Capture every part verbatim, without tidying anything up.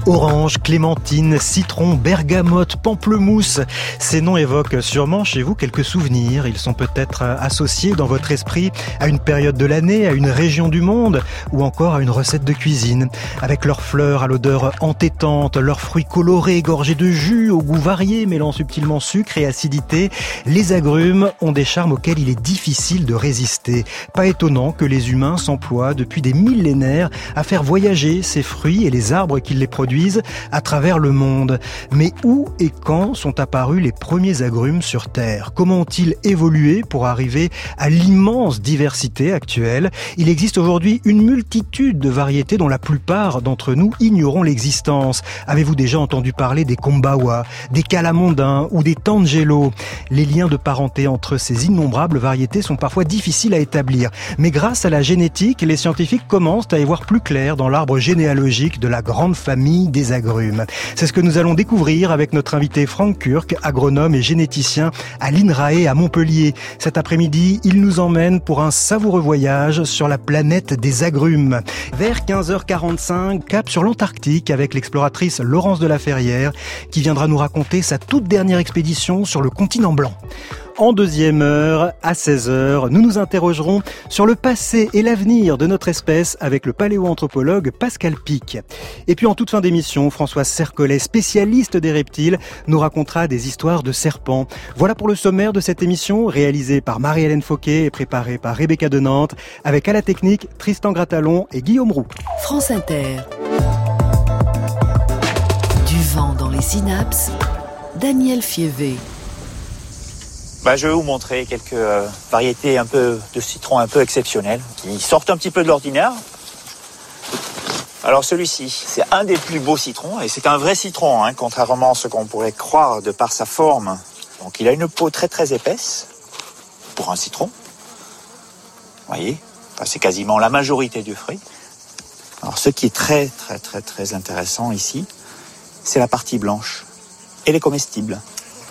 Orange, clémentine, citron, bergamote, pamplemousse. Ces noms évoquent sûrement chez vous quelques souvenirs. Ils sont peut-être associés dans votre esprit à une période de l'année, à une région du monde ou encore à une recette de cuisine. Avec leurs fleurs à l'odeur entêtante, leurs fruits colorés, gorgés de jus, au goût varié, mêlant subtilement sucre et acidité, les agrumes ont des charmes auxquels il est difficile de résister. Pas étonnant que les humains s'emploient depuis des millénaires à faire voyager ces fruits et les arbres qui les produisent à travers le monde. Mais où et quand sont apparus les premiers agrumes sur Terre? Comment ont-ils évolué pour arriver à l'immense diversité actuelle? Il existe aujourd'hui une multitude de variétés dont la plupart d'entre nous ignorons l'existence. Avez-vous déjà entendu parler des kombawa, des calamondins ou des tangelo? Les liens de parenté entre ces innombrables variétés sont parfois difficiles à établir. Mais grâce à la génétique, les scientifiques commencent à y voir plus clair dans l'arbre généalogique de la grande famille des agrumes. C'est ce que nous allons découvrir avec notre invité Frank Kurk, agronome et généticien à l'INRAE à Montpellier. Cet après-midi, il nous emmène pour un savoureux voyage sur la planète des agrumes. Vers quinze heures quarante-cinq, cap sur l'Antarctique avec l'exploratrice Laurence de la Ferrière qui viendra nous raconter sa toute dernière expédition sur le continent blanc. En deuxième heure, à seize heures, nous nous interrogerons sur le passé et l'avenir de notre espèce avec le paléoanthropologue Pascal Pic. Et puis en toute fin d'émission, Françoise Sercollet, spécialiste des reptiles, nous racontera des histoires de serpents. Voilà pour le sommaire de cette émission, réalisée par Marie-Hélène Fauquet et préparée par Rebecca de Nantes, avec à la technique Tristan Gratalon et Guillaume Roux. France Inter. Du vent dans les synapses, Daniel Fievé. Bah, je vais vous montrer quelques euh, variétés un peu de citrons un peu exceptionnelles qui sortent un petit peu de l'ordinaire. Alors celui-ci, c'est un des plus beaux citrons et c'est un vrai citron, hein, contrairement à ce qu'on pourrait croire de par sa forme. Donc il a une peau très très épaisse pour un citron. Vous voyez, enfin, c'est quasiment la majorité du fruit. Alors ce qui est très très très très intéressant ici, c'est la partie blanche. Elle est comestible.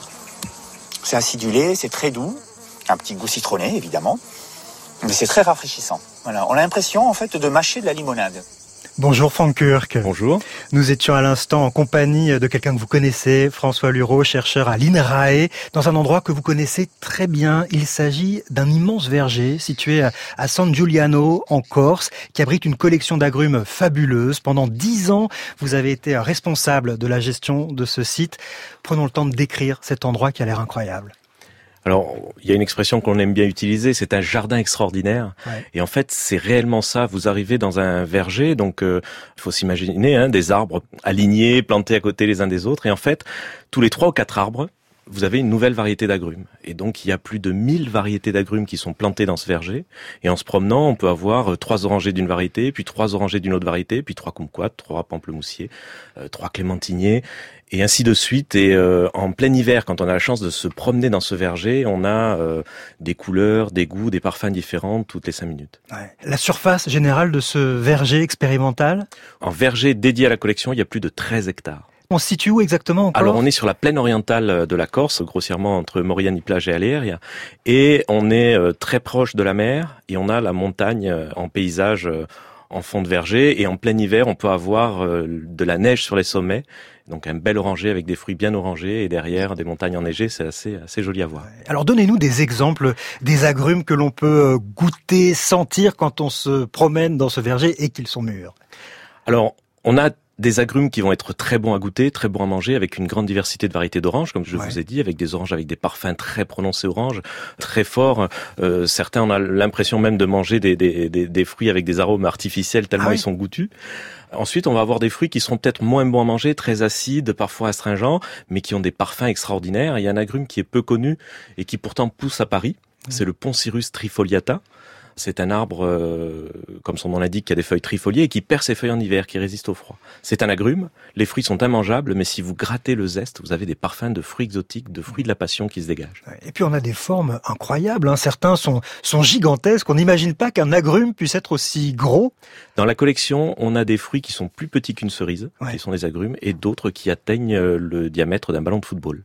C'est acidulé, c'est très doux, un petit goût citronné évidemment, mais c'est très rafraîchissant. Voilà, on a l'impression en fait de mâcher de la limonade. Bonjour Frank Kurk. Bonjour. Nous étions à l'instant en compagnie de quelqu'un que vous connaissez, François Lureau, chercheur à l'INRAE, dans un endroit que vous connaissez très bien. Il s'agit d'un immense verger situé à San Giuliano, en Corse, qui abrite une collection d'agrumes fabuleuse. Pendant dix ans, vous avez été responsable de la gestion de ce site. Prenons le temps de décrire cet endroit qui a l'air incroyable. Alors, il y a une expression qu'on aime bien utiliser, c'est un jardin extraordinaire. Ouais. Et en fait, c'est réellement ça. Vous arrivez dans un verger, donc euh, il faut s'imaginer hein, des arbres alignés, plantés à côté les uns des autres. Et en fait, tous les trois ou quatre arbres, vous avez une nouvelle variété d'agrumes. Et donc, il y a plus de mille variétés d'agrumes qui sont plantées dans ce verger. Et en se promenant, on peut avoir trois orangers d'une variété, puis trois orangers d'une autre variété, puis trois kumquats, trois pamplemoussiers, euh, trois clémentiniers, et ainsi de suite. Et euh, en plein hiver, quand on a la chance de se promener dans ce verger, on a euh, des couleurs, des goûts, des parfums différents toutes les cinq minutes. Ouais. La surface générale de ce verger expérimental ? En verger dédié à la collection, il y a plus de treize hectares. On se situe où exactement encore ? Alors on est sur la plaine orientale de la Corse, grossièrement entre Moriani-Plage et Aléria, et on est euh, très proche de la mer, et on a la montagne euh, en paysage euh, en fond de verger, et en plein hiver on peut avoir euh, de la neige sur les sommets, donc un bel oranger avec des fruits bien orangés, et derrière des montagnes enneigées, c'est assez, assez joli à voir. Alors donnez-nous des exemples des agrumes que l'on peut goûter, sentir quand on se promène dans ce verger et qu'ils sont mûrs. Alors on a des agrumes qui vont être très bons à goûter, très bons à manger, avec une grande diversité de variétés d'oranges, comme je ouais. vous ai dit, avec des oranges avec des parfums très prononcés oranges, très forts. Euh, certains, on a l'impression même de manger des, des, des, des fruits avec des arômes artificiels tellement ah oui. ils sont goûtus. Ensuite, on va avoir des fruits qui seront peut-être moins bons à manger, très acides, parfois astringents, mais qui ont des parfums extraordinaires. Il y a un agrume qui est peu connu et qui pourtant pousse à Paris. Mmh. C'est le Poncirus trifoliata. C'est un arbre, euh, comme son nom l'indique, qui a des feuilles trifoliées et qui perd ses feuilles en hiver, qui résiste au froid. C'est un agrume, les fruits sont immangeables, mais si vous grattez le zeste, vous avez des parfums de fruits exotiques, de fruits de la passion qui se dégagent. Et puis on a des formes incroyables, hein. Certains sont, sont gigantesques, on n'imagine pas qu'un agrume puisse être aussi gros. Dans la collection, on a des fruits qui sont plus petits qu'une cerise, ouais. qui sont des agrumes, et d'autres qui atteignent le diamètre d'un ballon de football.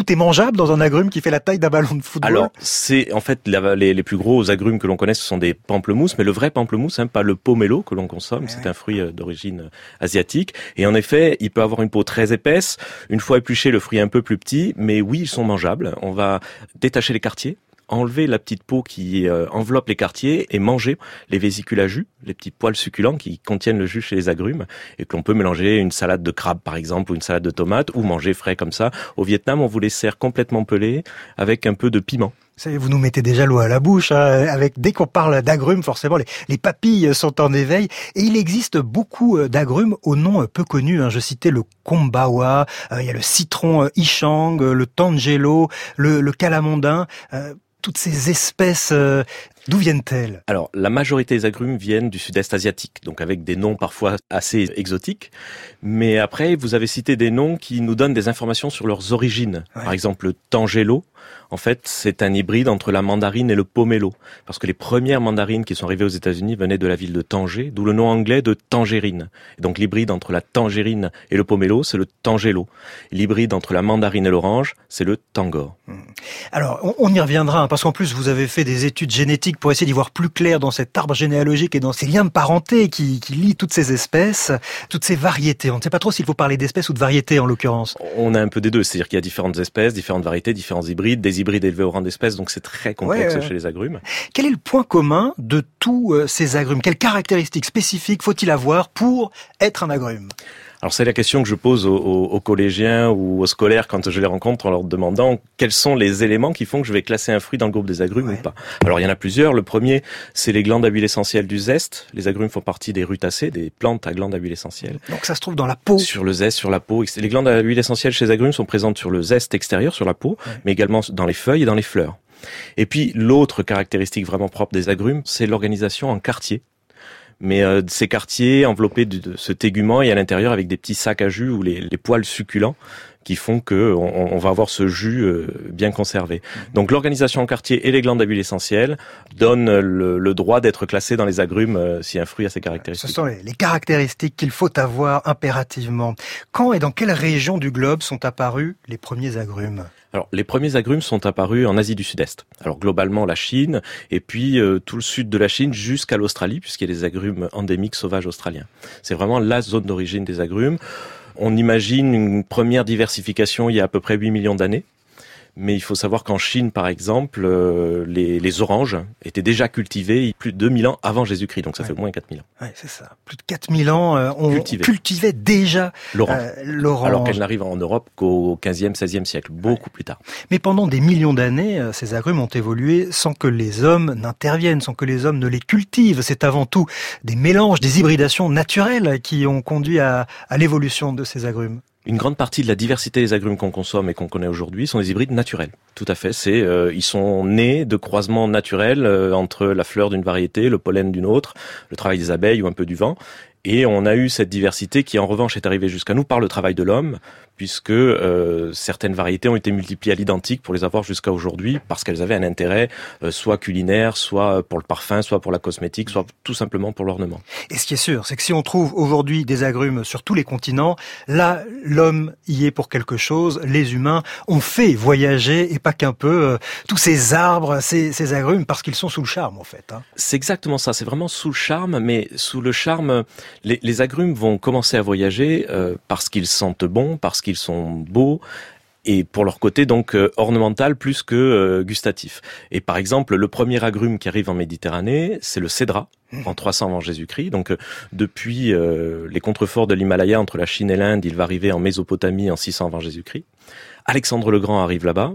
tout est mangeable dans un agrume qui fait la taille d'un ballon de football? Alors, c'est en fait la, les, les plus gros agrumes que l'on connaît, ce sont des pamplemousses, mais le vrai pamplemousse, hein, pas le pomelo que l'on consomme, ouais, c'est ouais. un fruit d'origine asiatique. Et en effet, il peut avoir une peau très épaisse. Une fois épluché, le fruit est un peu plus petit, mais oui, ils sont mangeables. On va détacher les quartiers, enlever la petite peau qui euh, enveloppe les quartiers et manger les vésicules à jus, les petits poils succulents qui contiennent le jus chez les agrumes et que l'on peut mélanger une salade de crabe par exemple ou une salade de tomates ou manger frais comme ça. Au Vietnam, on vous les sert complètement pelés avec un peu de piment. Vous nous mettez déjà l'eau à la bouche, hein, avec dès qu'on parle d'agrumes, forcément les, les papilles sont en éveil. Et il existe beaucoup d'agrumes au nom peu connu. Hein. Je citais le kombawa, euh, il y a le citron ichang, le tangelo, le, le calamondin. Euh, toutes ces espèces, euh, d'où viennent-elles? Alors, la majorité des agrumes viennent du sud-est asiatique, donc avec des noms parfois assez exotiques. Mais après, vous avez cité des noms qui nous donnent des informations sur leurs origines. Ouais. Par exemple, le tangelo, en fait, c'est un hybride entre la mandarine et le pomelo. Parce que les premières mandarines qui sont arrivées aux États-Unis venaient de la ville de Tanger, d'où le nom anglais de tangérine. Et donc, l'hybride entre la tangérine et le pomelo, c'est le tangelo. L'hybride entre la mandarine et l'orange, c'est le tangor. Alors, on, on y reviendra, hein, parce qu'en plus, vous avez fait des études génétiques pour essayer d'y voir plus clair dans cet arbre généalogique et dans ces liens de parenté qui, qui lient toutes ces espèces, toutes ces variétés. On ne sait pas trop s'il faut parler d'espèces ou de variétés, en l'occurrence. On a un peu des deux, c'est-à-dire qu'il y a différentes espèces, différentes variétés, différents hybrides, des hybrides élevés au rang d'espèces, donc c'est très complexe ouais, ouais. chez les agrumes. Quel est le point commun de tous euh, ces agrumes? Quelles caractéristiques spécifiques faut-il avoir pour être un agrume? Alors c'est la question que je pose aux, aux, aux collégiens ou aux scolaires quand je les rencontre en leur demandant quels sont les éléments qui font que je vais classer un fruit dans le groupe des agrumes ouais. ou pas. Alors il y en a plusieurs. Le premier, c'est les glandes à huile essentielle du zeste. Les agrumes font partie des rutacées, des plantes à glandes à huile essentielle. Donc ça se trouve dans la peau. Sur le zeste, sur la peau. Les glandes à huile essentielle chez les agrumes sont présentes sur le zeste extérieur, sur la peau, ouais. mais également dans les feuilles et dans les fleurs. Et puis l'autre caractéristique vraiment propre des agrumes, c'est l'organisation en quartiers. Mais euh, ces quartiers enveloppés de, de ce tégument et à l'intérieur avec des petits sacs à jus ou les, les poils succulents qui font que on, on va avoir ce jus euh, bien conservé. Donc l'organisation en quartier et les glandes à huile essentielle donnent le, le droit d'être classé dans les agrumes euh, si un fruit a ces caractéristiques. Ce sont les, les caractéristiques qu'il faut avoir impérativement. Quand et dans quelle région du globe sont apparus les premiers agrumes ? Alors, les premiers agrumes sont apparus en Asie du Sud-Est. Alors, globalement, la Chine, et puis euh, tout le sud de la Chine jusqu'à l'Australie, puisqu'il y a des agrumes endémiques sauvages australiens. C'est vraiment la zone d'origine des agrumes. On imagine une première diversification il y a à peu près huit millions d'années. Mais il faut savoir qu'en Chine, par exemple, euh, les, les oranges étaient déjà cultivées plus de deux mille ans avant Jésus-Christ. Donc ça ouais. fait au moins quatre mille ans. Ouais, c'est ça. Plus de quatre mille ans, euh, on Cultivé. cultivait déjà l'orange. Euh, l'orange. Alors qu'elle n'arrive en Europe qu'au quinzième, seizième siècle, beaucoup ouais. plus tard. Mais pendant des millions d'années, ces agrumes ont évolué sans que les hommes n'interviennent, sans que les hommes ne les cultivent. C'est avant tout des mélanges, des hybridations naturelles qui ont conduit à, à l'évolution de ces agrumes. Une grande partie de la diversité des agrumes qu'on consomme et qu'on connaît aujourd'hui sont des hybrides naturels. Tout à fait. C'est, euh, ils sont nés de croisements naturels euh, entre la fleur d'une variété, le pollen d'une autre, le travail des abeilles ou un peu du vent. Et on a eu cette diversité qui, en revanche, est arrivée jusqu'à nous par le travail de l'homme, puisque euh, certaines variétés ont été multipliées à l'identique pour les avoir jusqu'à aujourd'hui, parce qu'elles avaient un intérêt euh, soit culinaire, soit pour le parfum, soit pour la cosmétique, soit tout simplement pour l'ornement. Et ce qui est sûr, c'est que si on trouve aujourd'hui des agrumes sur tous les continents, là, l'homme y est pour quelque chose. Les humains ont fait voyager, et pas qu'un peu, euh, tous ces arbres, ces, ces agrumes, parce qu'ils sont sous le charme, en fait. Hein. C'est exactement ça. C'est vraiment sous le charme, mais sous le charme... Les, les agrumes vont commencer à voyager euh, parce qu'ils sentent bon, parce qu'ils sont beaux, et pour leur côté donc euh, ornemental plus que euh, gustatif. Et par exemple, le premier agrume qui arrive en Méditerranée, c'est le cédrat, en trois cents avant Jésus-Christ. Donc euh, depuis euh, les contreforts de l'Himalaya entre la Chine et l'Inde, il va arriver en Mésopotamie en six cents avant Jésus-Christ. Alexandre le Grand arrive là-bas.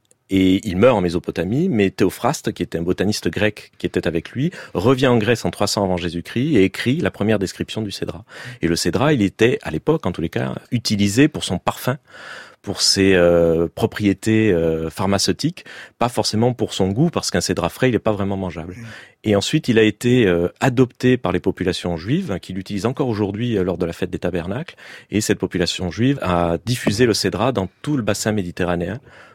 Et il meurt en Mésopotamie, mais Théophraste, qui était un botaniste grec qui était avec lui, revient en Grèce en trois cents avant Jésus-Christ et écrit la première description du cédrat. Et le cédrat, il était, à l'époque, en tous les cas, utilisé pour son parfum, pour ses euh, propriétés euh, pharmaceutiques, pas forcément pour son goût, parce qu'un cédrat frais, il n'est pas vraiment mangeable. Et ensuite, il a été euh, adopté par les populations juives, qui l'utilisent encore aujourd'hui euh, lors de la fête des tabernacles, et cette population juive a diffusé le cédrat dans tout le bassin méditerranéen,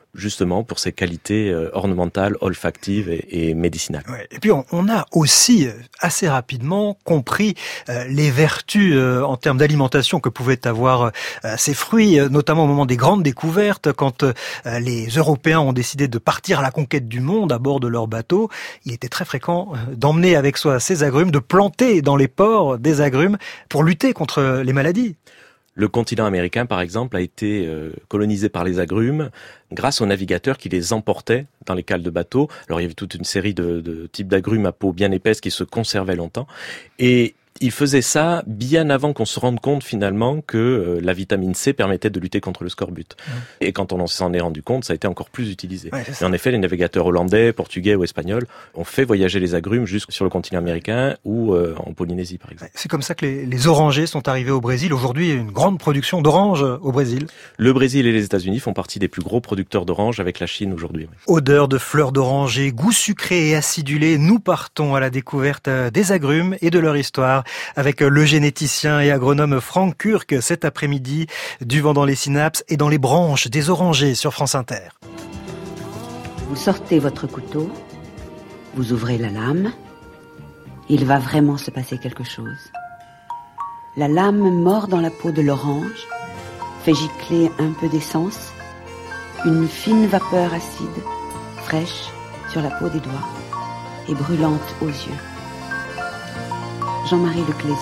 justement pour ses qualités euh, ornementales, olfactives et, et médicinales. Ouais. Et puis on, on a aussi assez rapidement compris euh, les vertus euh, en termes d'alimentation que pouvaient avoir euh, ces fruits, euh, notamment au moment des grandes découvertes, quand euh, les Européens ont décidé de partir à la conquête du monde à bord de leurs bateaux. Il était très fréquent euh, d'emmener avec soi ces agrumes, de planter dans les ports des agrumes pour lutter contre les maladies. Le continent américain, par exemple, a été euh, colonisé par les agrumes grâce aux navigateurs qui les emportaient dans les cales de bateaux. Alors, il y avait toute une série de, de types d'agrumes à peau bien épaisse qui se conservaient longtemps. Et ils faisaient ça bien avant qu'on se rende compte finalement que euh, la vitamine C permettait de lutter contre le scorbut. Mmh. Et quand on s'en est rendu compte, ça a été encore plus utilisé. Ouais, et en effet, les navigateurs hollandais, portugais ou espagnols ont fait voyager les agrumes jusque sur le continent américain ou euh, en Polynésie, par exemple. C'est comme ça que les, les orangers sont arrivés au Brésil. Aujourd'hui, il y a une grande production d'oranges au Brésil. Le Brésil et les États-Unis font partie des plus gros producteurs d'oranges avec la Chine aujourd'hui. Oui. Odeur de fleurs d'oranger, goût sucré et acidulé, nous partons à la découverte des agrumes et de leur histoire avec le généticien et agronome Franck Kurk cet après-midi, du vent dans les synapses et dans les branches des orangers sur France Inter. Vous sortez votre couteau, vous ouvrez la lame, il va vraiment se passer quelque chose. La lame mord dans la peau de l'orange, fait gicler un peu d'essence, une fine vapeur acide, fraîche, sur la peau des doigts et brûlante aux yeux. Jean-Marie Le Clézieux.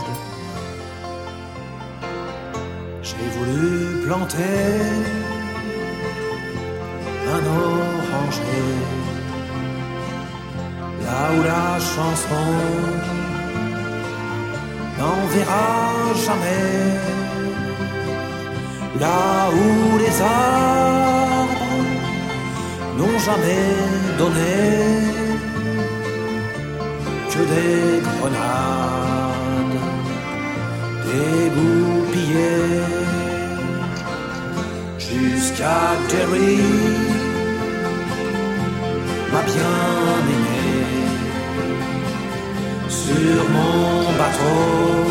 J'ai voulu planter un oranger là où la chanson n'enverra jamais, là où les arbres n'ont jamais donné que des grenades dégoupillées jusqu'à Derry, ma bien-aimée. Sur mon bateau,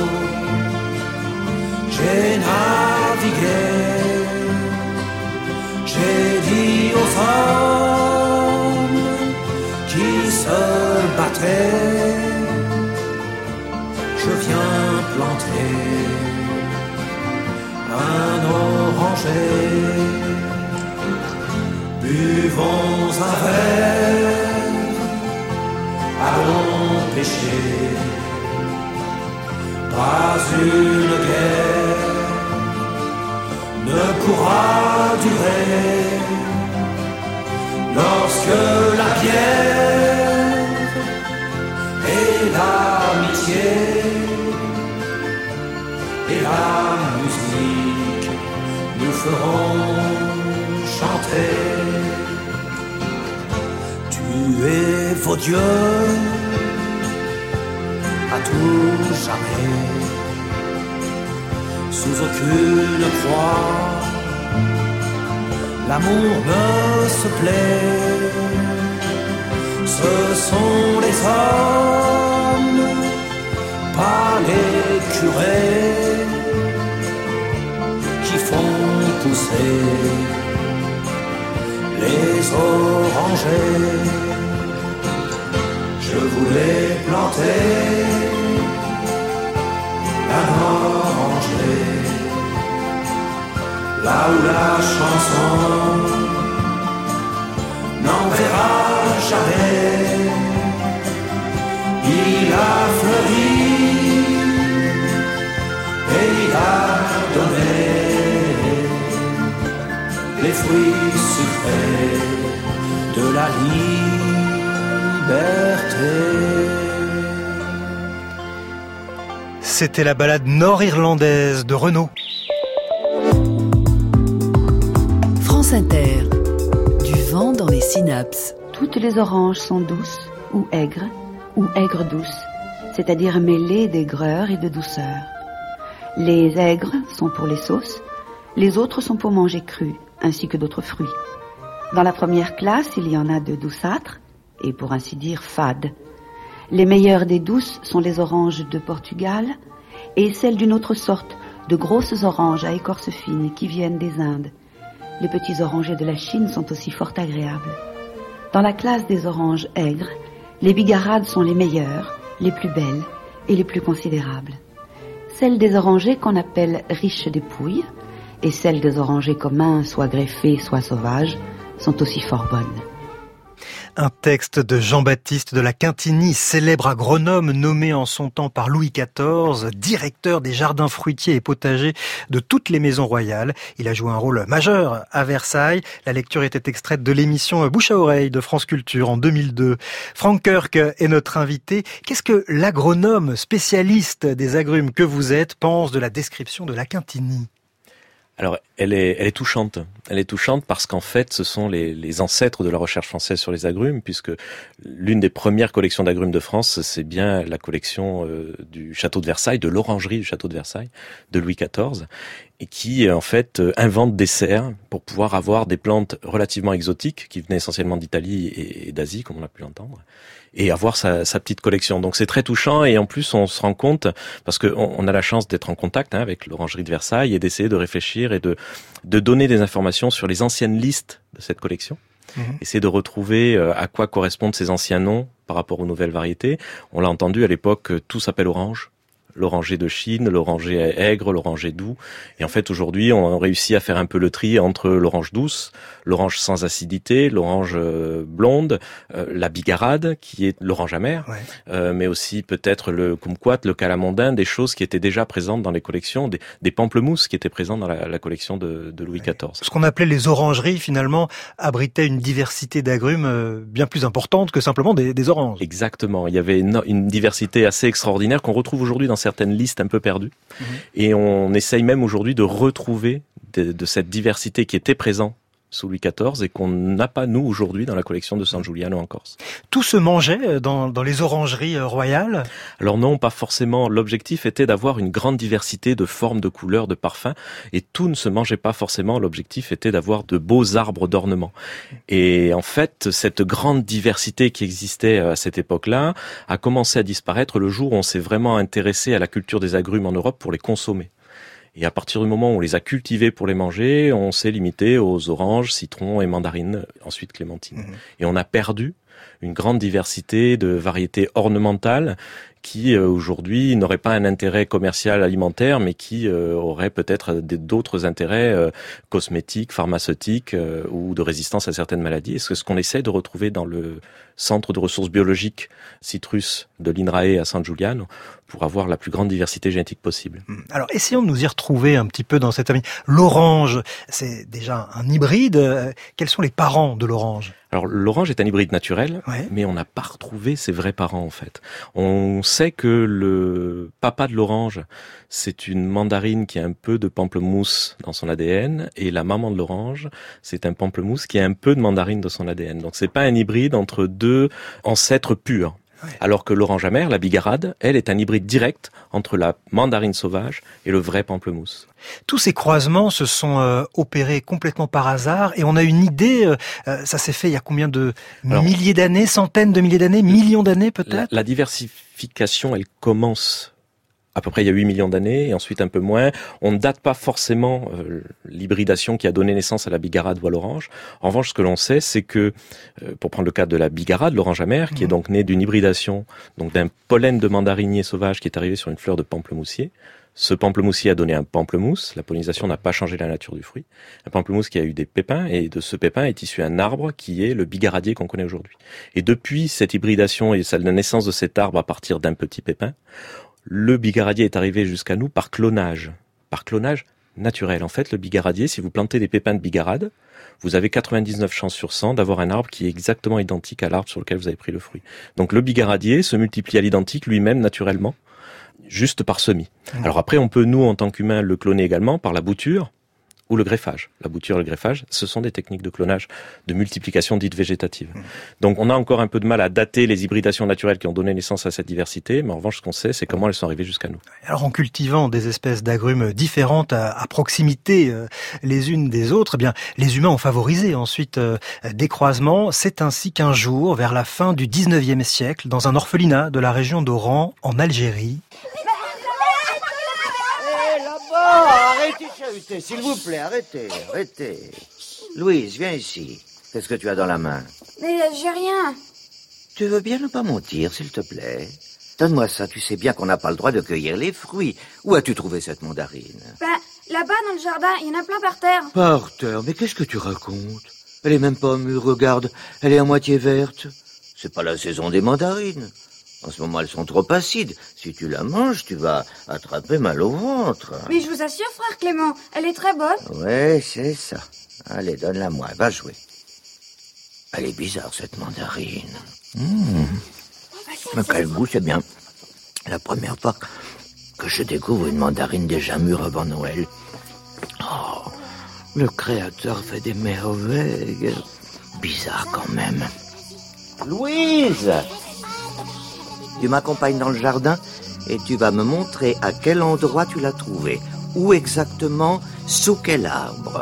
j'ai navigué, j'ai dit aux hommes qui se battaient, je viens planter un oranger. Buvons un verre, allons pêcher. Pas une guerre ne pourra durer lorsque la bière et l'amitié et la musique nous feront chanter. Tuez vos dieux à tout jamais, sous aucune croix, l'amour ne se plaît. Ce sont les hommes, pas les curés, qui font pousser les orangers. Je voulais planter un oranger là où la chanson n'enverra jamais. Il a fleuri et il a donné les fruits sucrés de la liberté. C'était la balade nord-irlandaise de Renaud. France Inter, du vent dans les synapses. Toutes les oranges sont douces ou aigres, ou aigres douces, c'est-à-dire mêlées d'aigreur et de douceur. Les aigres sont pour les sauces, les autres sont pour manger cru, ainsi que d'autres fruits. Dans la première classe, il y en a de douceâtres, et pour ainsi dire fades. Les meilleures des douces sont les oranges de Portugal et celles d'une autre sorte, de grosses oranges à écorce fine qui viennent des Indes. les petits orangers de la Chine sont aussi fort agréables. Dans la classe des oranges aigres, les bigarades sont les meilleures, les plus belles et les plus considérables. Celles des orangers qu'on appelle riches dépouilles et celles des orangers communs, soit greffés, soit sauvages, sont aussi fort bonnes. Un texte de Jean-Baptiste de la Quintinie, célèbre agronome nommé en son temps par Louis quatorze, directeur des jardins fruitiers et potagers de toutes les maisons royales. Il a joué un rôle majeur à Versailles. La lecture était extraite de l'émission Bouche à oreille de France Culture en deux mille deux. Franck Kirk est notre invité. Qu'est-ce que l'agronome spécialiste des agrumes que vous êtes pense de la description de la Quintinie ? Alors, elle est, elle est touchante. Elle est touchante parce qu'en fait, ce sont les, les ancêtres de la recherche française sur les agrumes, puisque l'une des premières collections d'agrumes de France, c'est bien la collection euh, du château de Versailles, de l'orangerie du château de Versailles, de Louis quatorze, et qui, en fait, euh, invente des serres pour pouvoir avoir des plantes relativement exotiques, qui venaient essentiellement d'Italie et, et d'Asie, comme on a pu l'entendre, et avoir sa, sa petite collection. Donc c'est très touchant, et en plus on se rend compte, parce qu'on on a la chance d'être en contact hein, avec l'orangerie de Versailles et d'essayer de réfléchir et de, de donner des informations sur les anciennes listes de cette collection. Mmh. Essayer de retrouver à quoi correspondent ces anciens noms par rapport aux nouvelles variétés. On l'a entendu à l'époque, tout s'appelle orange. L'oranger de Chine, l'oranger aigre, l'oranger doux. Et en fait, aujourd'hui, on a réussi à faire un peu le tri entre l'orange douce, l'orange sans acidité, l'orange blonde, euh, la bigarade, qui est l'orange amère, ouais. euh, mais aussi peut-être le kumquat, le calamondin, des choses qui étaient déjà présentes dans les collections, des, des pamplemousses qui étaient présentes dans la, la collection de, de Louis quatorze. Ce qu'on appelait les orangeries, finalement, abritait une diversité d'agrumes bien plus importante que simplement des, des oranges. Exactement. Il y avait une, une diversité assez extraordinaire qu'on retrouve aujourd'hui dans certaines listes un peu perdues. Mmh. Et on essaye même aujourd'hui de retrouver de, de cette diversité qui était présente sous Louis quatorze et qu'on n'a pas, nous, aujourd'hui, dans la collection de San Giuliano en Corse. Tout se mangeait dans, dans les orangeries royales ? Alors non, pas forcément. L'objectif était d'avoir une grande diversité de formes, de couleurs, de parfums, et tout ne se mangeait pas forcément. L'objectif était d'avoir de beaux arbres d'ornement. Et en fait, cette grande diversité qui existait à cette époque-là a commencé à disparaître le jour où on s'est vraiment intéressé à la culture des agrumes en Europe pour les consommer. Et à partir du moment où on les a cultivés pour les manger, on s'est limité aux oranges, citrons et mandarines, ensuite clémentines. Mmh. Et on a perdu une grande diversité de variétés ornementales qui euh, aujourd'hui n'auraient pas un intérêt commercial alimentaire, mais qui euh, auraient peut-être d'autres intérêts euh, cosmétiques, pharmaceutiques euh, ou de résistance à certaines maladies. Et c'est ce qu'on essaie de retrouver dans le centre de ressources biologiques Citrus de l'INRAE à San Giuliano pour avoir la plus grande diversité génétique possible. Alors essayons de nous y retrouver un petit peu dans cette famille. L'orange, c'est déjà un hybride. Quels sont les parents de l'orange ? Alors l'orange est un hybride naturel, ouais. mais on n'a pas retrouvé ses vrais parents en fait. On sait que le papa de l'orange, c'est une mandarine qui a un peu de pamplemousse dans son A D N, et la maman de l'orange, c'est un pamplemousse qui a un peu de mandarine dans son A D N. Donc c'est pas un hybride entre deux ancêtres purs. Ouais. Alors que l'orange amère, la bigarade, elle est un hybride direct entre la mandarine sauvage et le vrai pamplemousse. Tous ces croisements se sont euh, opérés complètement par hasard et on a une idée, euh, ça s'est fait il y a combien de Alors, milliers d'années, centaines de milliers d'années, millions d'années peut-être ? La, la diversification, elle commence à peu près il y a huit millions d'années, et ensuite un peu moins. On ne date pas forcément euh, l'hybridation qui a donné naissance à la bigarade ou à l'orange. En revanche, ce que l'on sait, c'est que, euh, pour prendre le cas de la bigarade, l'orange amère, qui mmh. est donc née d'une hybridation, donc d'un pollen de mandarinier sauvage qui est arrivé sur une fleur de pamplemoussier. Ce pamplemoussier a donné un pamplemousse. La pollinisation n'a pas changé la nature du fruit. Un pamplemousse qui a eu des pépins, et de ce pépin est issu un arbre qui est le bigaradier qu'on connaît aujourd'hui. Et depuis cette hybridation et la naissance de cet arbre à partir d'un petit pépin, le bigaradier est arrivé jusqu'à nous par clonage, par clonage naturel. En fait, le bigaradier, si vous plantez des pépins de bigarade, vous avez quatre-vingt-dix-neuf chances sur cent d'avoir un arbre qui est exactement identique à l'arbre sur lequel vous avez pris le fruit. Donc le bigaradier se multiplie à l'identique lui-même naturellement, juste par semis. Mmh. Alors après, on peut, nous, en tant qu'humains, le cloner également par la bouture ou le greffage. La bouture et le greffage, ce sont des techniques de clonage, de multiplication dite végétative. Mmh. Donc on a encore un peu de mal à dater les hybridations naturelles qui ont donné naissance à cette diversité, mais en revanche, ce qu'on sait, c'est comment elles sont arrivées jusqu'à nous. Alors en cultivant des espèces d'agrumes différentes à, à proximité euh, les unes des autres, eh bien les humains ont favorisé ensuite euh, des croisements. C'est ainsi qu'un jour, vers la fin du dix-neuvième siècle, dans un orphelinat de la région d'Oran, en Algérie, Arrêtez de chahuter, s'il vous plaît, arrêtez, arrêtez. Louise, viens ici. Qu'est-ce que tu as dans la main? Mais euh, j'ai rien. Tu veux bien ne pas mentir, s'il te plaît? Donne-moi ça, tu sais bien qu'on n'a pas le droit de cueillir les fruits. Où as-tu trouvé cette mandarine? Bah, là-bas dans le jardin, il y en a plein par terre. Par terre? Mais qu'est-ce que tu racontes? Elle est même pas mûre, regarde. Elle est à moitié verte. C'est pas la saison des mandarines. En ce moment, elles sont trop acides. Si tu la manges, tu vas attraper mal au ventre. Mais je vous assure, frère Clément, elle est très bonne. Ouais, c'est ça. Allez, donne-la moi, va jouer. Elle est bizarre, cette mandarine. Mmh. Mais quel goût, c'est bien. La première fois que je découvre une mandarine déjà mûre avant Noël. Oh, le Créateur fait des merveilles. Bizarre quand même. Louise! Tu m'accompagnes dans le jardin et tu vas me montrer à quel endroit tu l'as trouvée. Où exactement, sous quel arbre.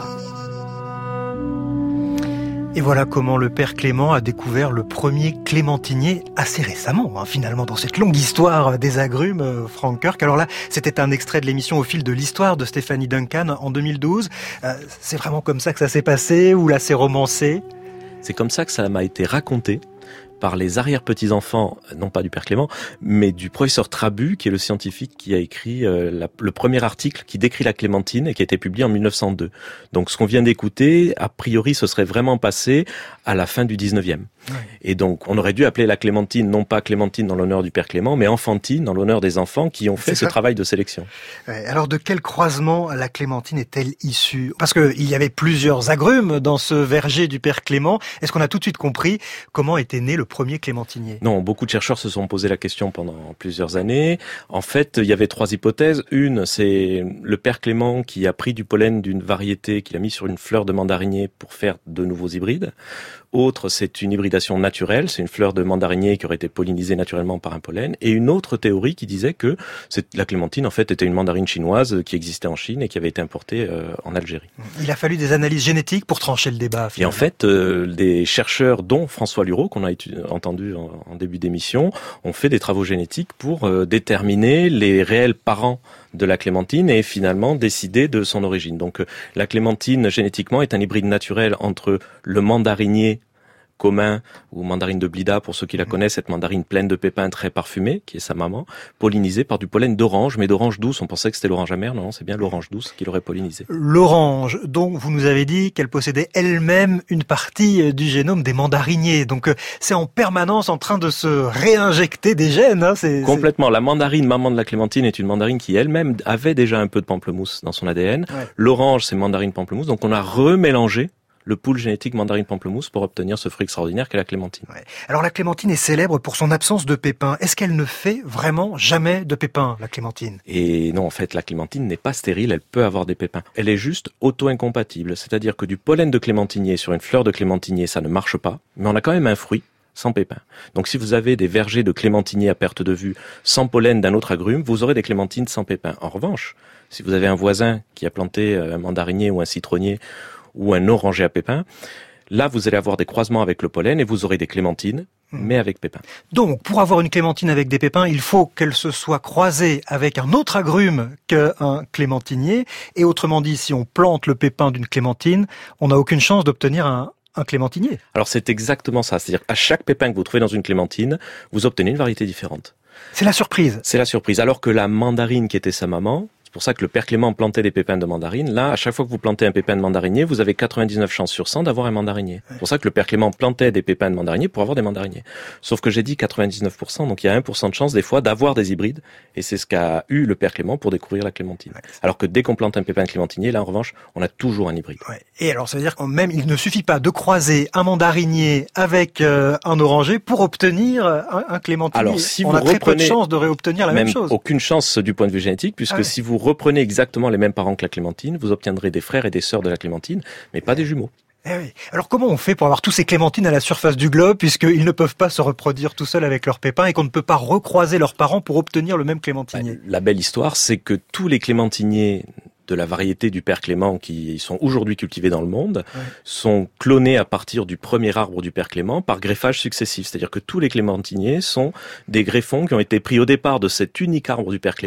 Et voilà comment le père Clément a découvert le premier clémentinier assez récemment, hein, finalement, dans cette longue histoire des agrumes, euh, Frank Kirk. Alors là, c'était un extrait de l'émission Au fil de l'histoire de Stéphanie Duncan en deux mille douze. Euh, c'est vraiment comme ça que ça s'est passé, ou là c'est romancé? C'est comme ça que ça m'a été raconté par les arrière-petits-enfants, non pas du père Clément, mais du professeur Trabu, qui est le scientifique qui a écrit euh, la, le premier article qui décrit la clémentine et qui a été publié en mille neuf cent deux. Donc ce qu'on vient d'écouter, a priori, ce serait vraiment passé à la fin du dix-neuvième. Ouais. Et donc on aurait dû appeler la clémentine, non pas Clémentine dans l'honneur du père Clément, mais enfantine dans l'honneur des enfants qui ont fait C'est ce ça. travail de sélection. Ouais, alors de quel croisement la clémentine est-elle issue? Parce que il y avait plusieurs agrumes dans ce verger du père Clément. Est-ce qu'on a tout de suite compris comment était né le premier clémentinier? Non, beaucoup de chercheurs se sont posé la question pendant plusieurs années. En fait, il y avait trois hypothèses. Une, c'est le père Clément qui a pris du pollen d'une variété qu'il a mis sur une fleur de mandarinier pour faire de nouveaux hybrides. Autre, c'est une hybridation naturelle, c'est une fleur de mandarinier qui aurait été pollinisée naturellement par un pollen. Et une autre théorie qui disait que la clémentine, en fait, était une mandarine chinoise qui existait en Chine et qui avait été importée euh, en Algérie. Il a fallu des analyses génétiques pour trancher le débat, finalement. Et en fait, euh, des chercheurs, dont François Lureau, qu'on a étudié, entendu en, en début d'émission, ont fait des travaux génétiques pour euh, déterminer les réels parents de la clémentine et finalement décider de son origine. Donc euh, la clémentine, génétiquement, est un hybride naturel entre le mandarinier commun ou mandarine de Blida, pour ceux qui la connaissent, cette mandarine pleine de pépins très parfumée, qui est sa maman, pollinisée par du pollen d'orange, mais d'orange douce. On pensait que c'était l'orange amère, non, c'est bien l'orange douce qui l'aurait pollinisée. L'orange, donc vous nous avez dit qu'elle possédait elle-même une partie du génome des mandariniers, donc c'est en permanence en train de se réinjecter des gènes. Hein, c'est, Complètement, c'est... la mandarine maman de la clémentine est une mandarine qui elle-même avait déjà un peu de pamplemousse dans son A D N. Ouais. L'orange, c'est mandarine pamplemousse, donc on a remélangé le pool génétique mandarine pamplemousse pour obtenir ce fruit extraordinaire qu'est la clémentine. Ouais. Alors la clémentine est célèbre pour son absence de pépins. Est-ce qu'elle ne fait vraiment jamais de pépins, la clémentine? Et non, en fait, la clémentine n'est pas stérile, elle peut avoir des pépins. Elle est juste auto-incompatible, c'est-à-dire que du pollen de clémentinier sur une fleur de clémentinier, ça ne marche pas, mais on a quand même un fruit sans pépins. Donc si vous avez des vergers de clémentinier à perte de vue sans pollen d'un autre agrume, vous aurez des clémentines sans pépins. En revanche, si vous avez un voisin qui a planté un mandarinier ou un citronnier ou un oranger à pépins, là vous allez avoir des croisements avec le pollen et vous aurez des clémentines, mmh. mais avec pépins. Donc, pour avoir une clémentine avec des pépins, il faut qu'elle se soit croisée avec un autre agrume qu'un clémentinier. Et autrement dit, si on plante le pépin d'une clémentine, on n'a aucune chance d'obtenir un, un clémentinier. Alors c'est exactement ça, c'est-à-dire qu'à chaque pépin que vous trouvez dans une clémentine, vous obtenez une variété différente. C'est la surprise. C'est la surprise. Alors que la mandarine qui était sa maman, c'est pour ça que le père Clément plantait des pépins de mandarine. Là, à chaque fois que vous plantez un pépin de mandarinier, vous avez quatre-vingt-dix-neuf chances sur cent d'avoir un mandarinier. C'est pour ça que le père Clément plantait des pépins de mandarinier pour avoir des mandariniers. Sauf que j'ai dit quatre-vingt-dix-neuf pour cent, donc il y a un pour cent de chance des fois d'avoir des hybrides. Et c'est ce qu'a eu le père Clément pour découvrir la clémentine. Ouais. Alors que dès qu'on plante un pépin de clémentinier, là en revanche, on a toujours un hybride. Ouais. Et alors ça veut dire quand même, il ne suffit pas de croiser un mandarinier avec euh, un oranger pour obtenir un, un clémentinier. Alors si on vous a très reprenez, peu de chances de réobtenir la même, même chose. Aucune chance du point de vue génétique, puisque ah ouais. si vous reprenez exactement les mêmes parents que la clémentine, vous obtiendrez des frères et des sœurs de la clémentine, mais pas des jumeaux. Eh oui. Alors comment on fait pour avoir tous ces clémentines à la surface du globe, puisqu'ils ne peuvent pas se reproduire tout seuls avec leurs pépins et qu'on ne peut pas recroiser leurs parents pour obtenir le même clémentinier? La belle histoire, c'est que tous les clémentiniers de la variété du père Clément qui sont aujourd'hui cultivés dans le monde ouais. sont clonés à partir du premier arbre du père Clément par greffage successif. C'est-à-dire que tous les clémentiniers sont des greffons qui ont été pris au départ de cet unique arbre du père Clément, ouais.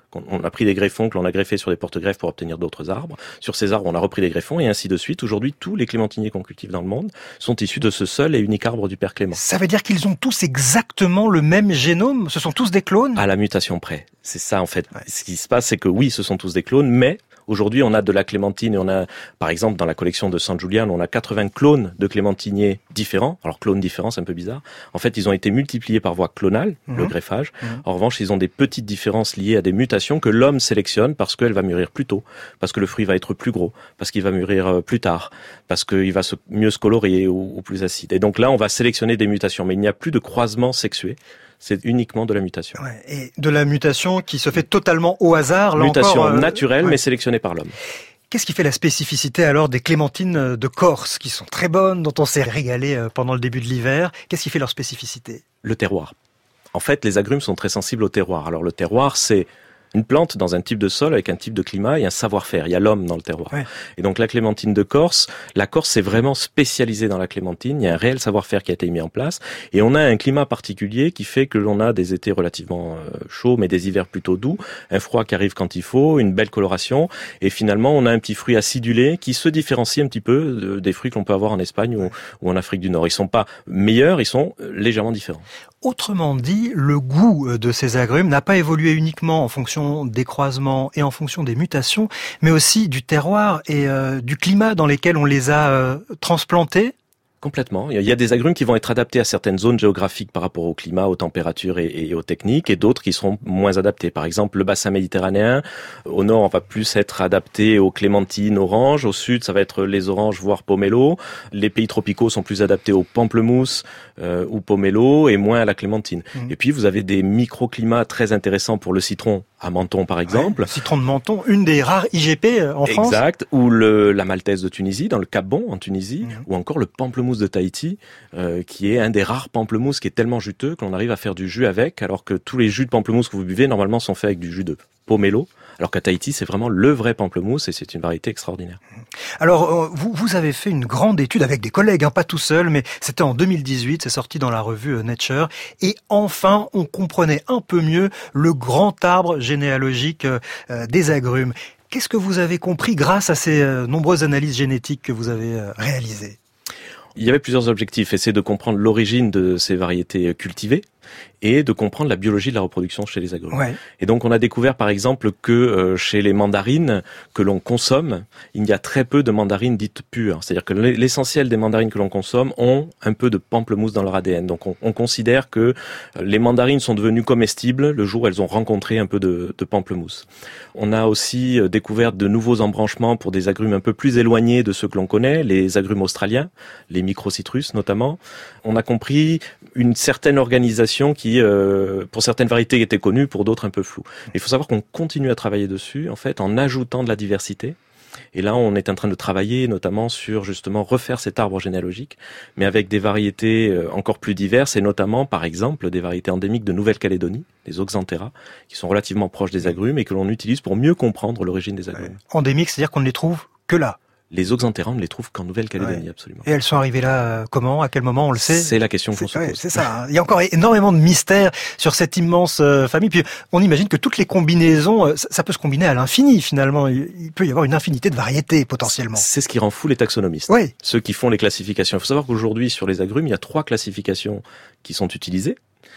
On a pris des greffons que l'on a greffés sur des porte-greffes pour obtenir d'autres arbres. Sur ces arbres, on a repris des greffons et ainsi de suite. Aujourd'hui, tous les clémentiniers qu'on cultive dans le monde sont issus de ce seul et unique arbre du père Clément. Ça veut dire qu'ils ont tous exactement le même génome? Ce sont tous des clones? À la mutation près. C'est ça, en fait. Ouais. Ce qui se passe, c'est que oui, ce sont tous des clones, mais aujourd'hui, on a de la clémentine et on a, par exemple, dans la collection de San Julián, on a quatre-vingts clones de clémentiniers différents. Alors, clones différents, c'est un peu bizarre. En fait, ils ont été multipliés par voie clonale, mmh. le greffage. Mmh. En revanche, ils ont des petites différences liées à des mutations que l'homme sélectionne parce qu'elle va mûrir plus tôt, parce que le fruit va être plus gros, parce qu'il va mûrir plus tard, parce qu'il va se, mieux se colorer ou, ou plus acide. Et donc là, on va sélectionner des mutations, mais il n'y a plus de croisement sexué. C'est uniquement de la mutation. Ouais, et de la mutation qui se fait totalement au hasard. Là mutation encore, euh, naturelle, ouais. mais sélectionnée par l'homme. Qu'est-ce qui fait la spécificité alors des clémentines de Corse, qui sont très bonnes, dont on s'est régalé pendant le début de l'hiver? Qu'est-ce qui fait leur spécificité? Le terroir. En fait, les agrumes sont très sensibles au terroir. Alors le terroir, c'est une plante dans un type de sol avec un type de climat et un savoir-faire. Il y a l'homme dans le terroir. Ouais. Et donc la clémentine de Corse, la Corse s'est vraiment spécialisée dans la clémentine. Il y a un réel savoir-faire qui a été mis en place. Et on a un climat particulier qui fait que l'on a des étés relativement euh, chauds, mais des hivers plutôt doux, un froid qui arrive quand il faut, une belle coloration. Et finalement, on a un petit fruit acidulé qui se différencie un petit peu de, des fruits qu'on peut avoir en Espagne ou, ou en Afrique du Nord. Ils sont pas meilleurs, ils sont légèrement différents. Autrement dit, le goût de ces agrumes n'a pas évolué uniquement en fonction des croisements et en fonction des mutations, mais aussi du terroir et euh, du climat dans lesquels on les a euh, transplantés. Complètement. Il y a des agrumes qui vont être adaptés à certaines zones géographiques par rapport au climat, aux températures et, et aux techniques, et d'autres qui seront moins adaptés. Par exemple, le bassin méditerranéen, au nord, on va plus être adapté aux clémentines, oranges. Au sud, ça va être les oranges, voire pomelo. Les pays tropicaux sont plus adaptés aux pamplemousses euh, ou pomelo, et moins à la clémentine. Mmh. Et puis, vous avez des microclimats très intéressants pour le citron, à Menton par exemple. Ouais, citron de Menton, une des rares I G P en exact. France. Exact. Ou le, la maltaise de Tunisie, dans le Cap Bon en Tunisie, mmh. ou encore le pamplemousse de Tahiti, euh, qui est un des rares pamplemousses qui est tellement juteux qu'on arrive à faire du jus avec, alors que tous les jus de pamplemousse que vous buvez normalement sont faits avec du jus de pomelo, alors qu'à Tahiti c'est vraiment le vrai pamplemousse et c'est une variété extraordinaire. Alors vous, vous avez fait une grande étude avec des collègues, hein, pas tout seul, mais c'était en deux mille dix-huit, c'est sorti dans la revue Nature, et enfin on comprenait un peu mieux le grand arbre généalogique euh, des agrumes. Qu'est-ce que vous avez compris grâce à ces euh, nombreuses analyses génétiques que vous avez euh, réalisées? Il y avait plusieurs objectifs. Essayer de comprendre l'origine de ces variétés cultivées et de comprendre la biologie de la reproduction chez les agrumes. Ouais. Et donc on a découvert par exemple que euh, chez les mandarines que l'on consomme, il y a très peu de mandarines dites pures. C'est-à-dire que l'essentiel des mandarines que l'on consomme ont un peu de pamplemousse dans leur A D N. Donc on, on considère que les mandarines sont devenues comestibles le jour où elles ont rencontré un peu de, de pamplemousse. On a aussi découvert de nouveaux embranchements pour des agrumes un peu plus éloignés de ceux que l'on connaît, les agrumes australiens, les microcitrus notamment. On a compris une certaine organisation qui, euh, pour certaines variétés, était connue, pour d'autres un peu floue. Il faut savoir qu'on continue à travailler dessus, en fait, en ajoutant de la diversité. Et là, on est en train de travailler notamment sur, justement, refaire cet arbre généalogique, mais avec des variétés encore plus diverses, et notamment, par exemple, des variétés endémiques de Nouvelle-Calédonie, les Oxanthera, qui sont relativement proches des agrumes et que l'on utilise pour mieux comprendre l'origine des agrumes. Endémiques, c'est-à-dire qu'on ne les trouve que là? Les Oxanthera, on ne les trouve qu'en Nouvelle-Calédonie, ouais. absolument. Et elles sont arrivées là euh, comment? À quel moment? On le sait? C'est la question qu'on se ouais, pose. C'est ça. Hein. Il y a encore énormément de mystères sur cette immense euh, famille. Puis on imagine que toutes les combinaisons, euh, ça, ça peut se combiner à l'infini finalement. Il, il peut y avoir une infinité de variétés potentiellement. C'est ce qui rend fou les taxonomistes. Oui. Ceux qui font les classifications. Il faut savoir qu'aujourd'hui, sur les agrumes, il y a trois classifications qui sont utilisées,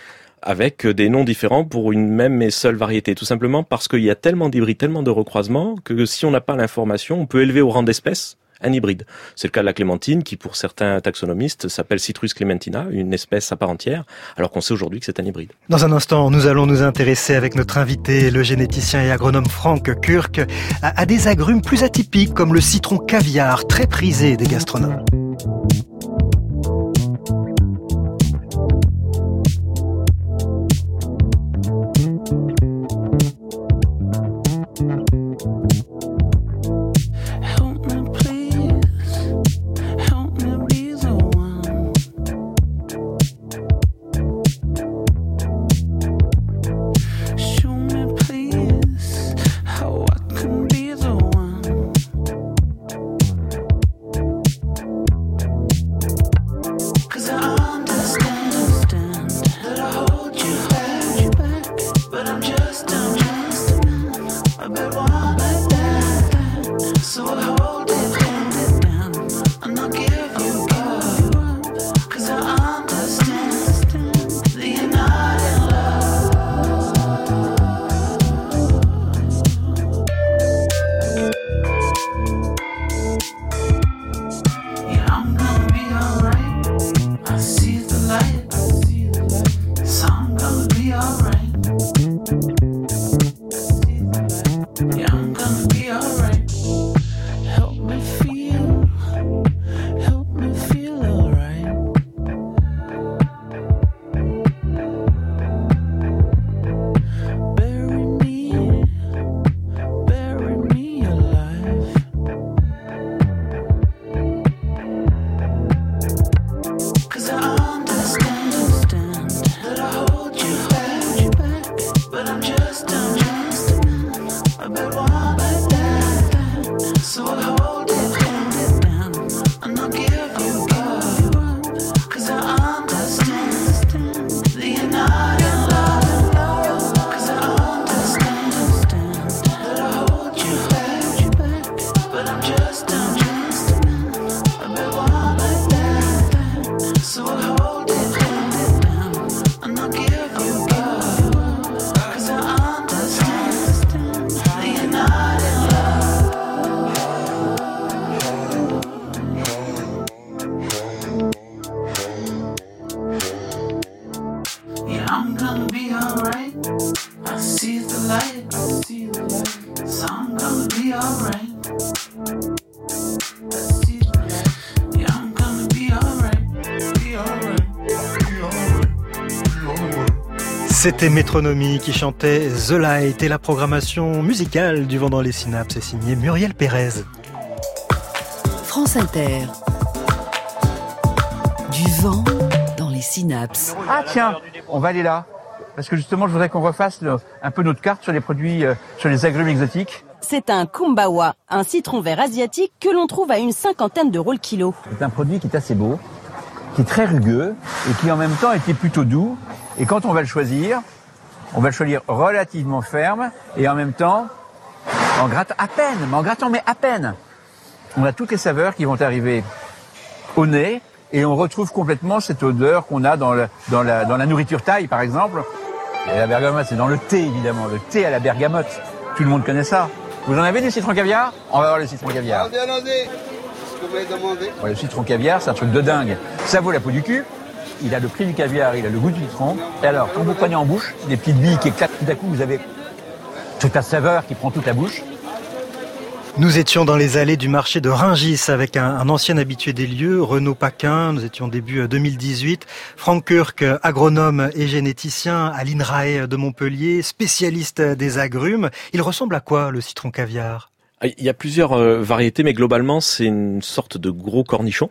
avec des noms différents pour une même et seule variété. Tout simplement parce qu'il y a tellement d'hybrides, tellement de recroisements, que si on n'a pas l'information, on peut élever au rang d'espèce un hybride. C'est le cas de la clémentine, qui pour certains taxonomistes s'appelle Citrus clementina, une espèce à part entière, alors qu'on sait aujourd'hui que c'est un hybride. Dans un instant, nous allons nous intéresser avec notre invité, le généticien et agronome Frank Kurk, à, à des agrumes plus atypiques, comme le citron caviar, très prisé des gastronomes. C'était Métronomie qui chantait The Light et la programmation musicale du Vent dans les Synapses est signée Muriel Pérez. France Inter. Du vent dans les synapses. Ah tiens, on va aller là. Parce que justement, je voudrais qu'on refasse le, un peu notre carte sur les produits, euh, sur les agrumes exotiques. C'est un kumbawa, un citron vert asiatique que l'on trouve à une cinquantaine d'euros le kilo. C'est un produit qui est assez beau, qui est très rugueux et qui en même temps était plutôt doux. Et quand on va le choisir, on va le choisir relativement ferme et en même temps, on gratte à peine, mais en grattant mais à peine. On a toutes les saveurs qui vont arriver au nez et on retrouve complètement cette odeur qu'on a dans, le, dans, la, dans la nourriture thaï par exemple. Et la bergamote, c'est dans le thé évidemment, le thé à la bergamote. Tout le monde connaît ça. Vous en avez du citron caviar ? On va voir le citron caviar. Allez, allez, ce que vous m'avez demandé. Ouais, le citron caviar, c'est un truc de dingue. Ça vaut la peau du cul. Il a le prix du caviar, il a le goût du citron. Et alors, quand vous prenez en bouche, des petites billes qui éclatent tout à coup, vous avez toute la saveur qui prend toute la bouche. Nous étions dans les allées du marché de Rungis avec un, un ancien habitué des lieux, Renaud Paquin. Nous étions début deux mille dix-huit. Franck Kurk, agronome et généticien à l'INRAE de Montpellier, spécialiste des agrumes. Il ressemble à quoi, le citron caviar ? Il y a plusieurs euh, variétés, mais globalement, c'est une sorte de gros cornichon.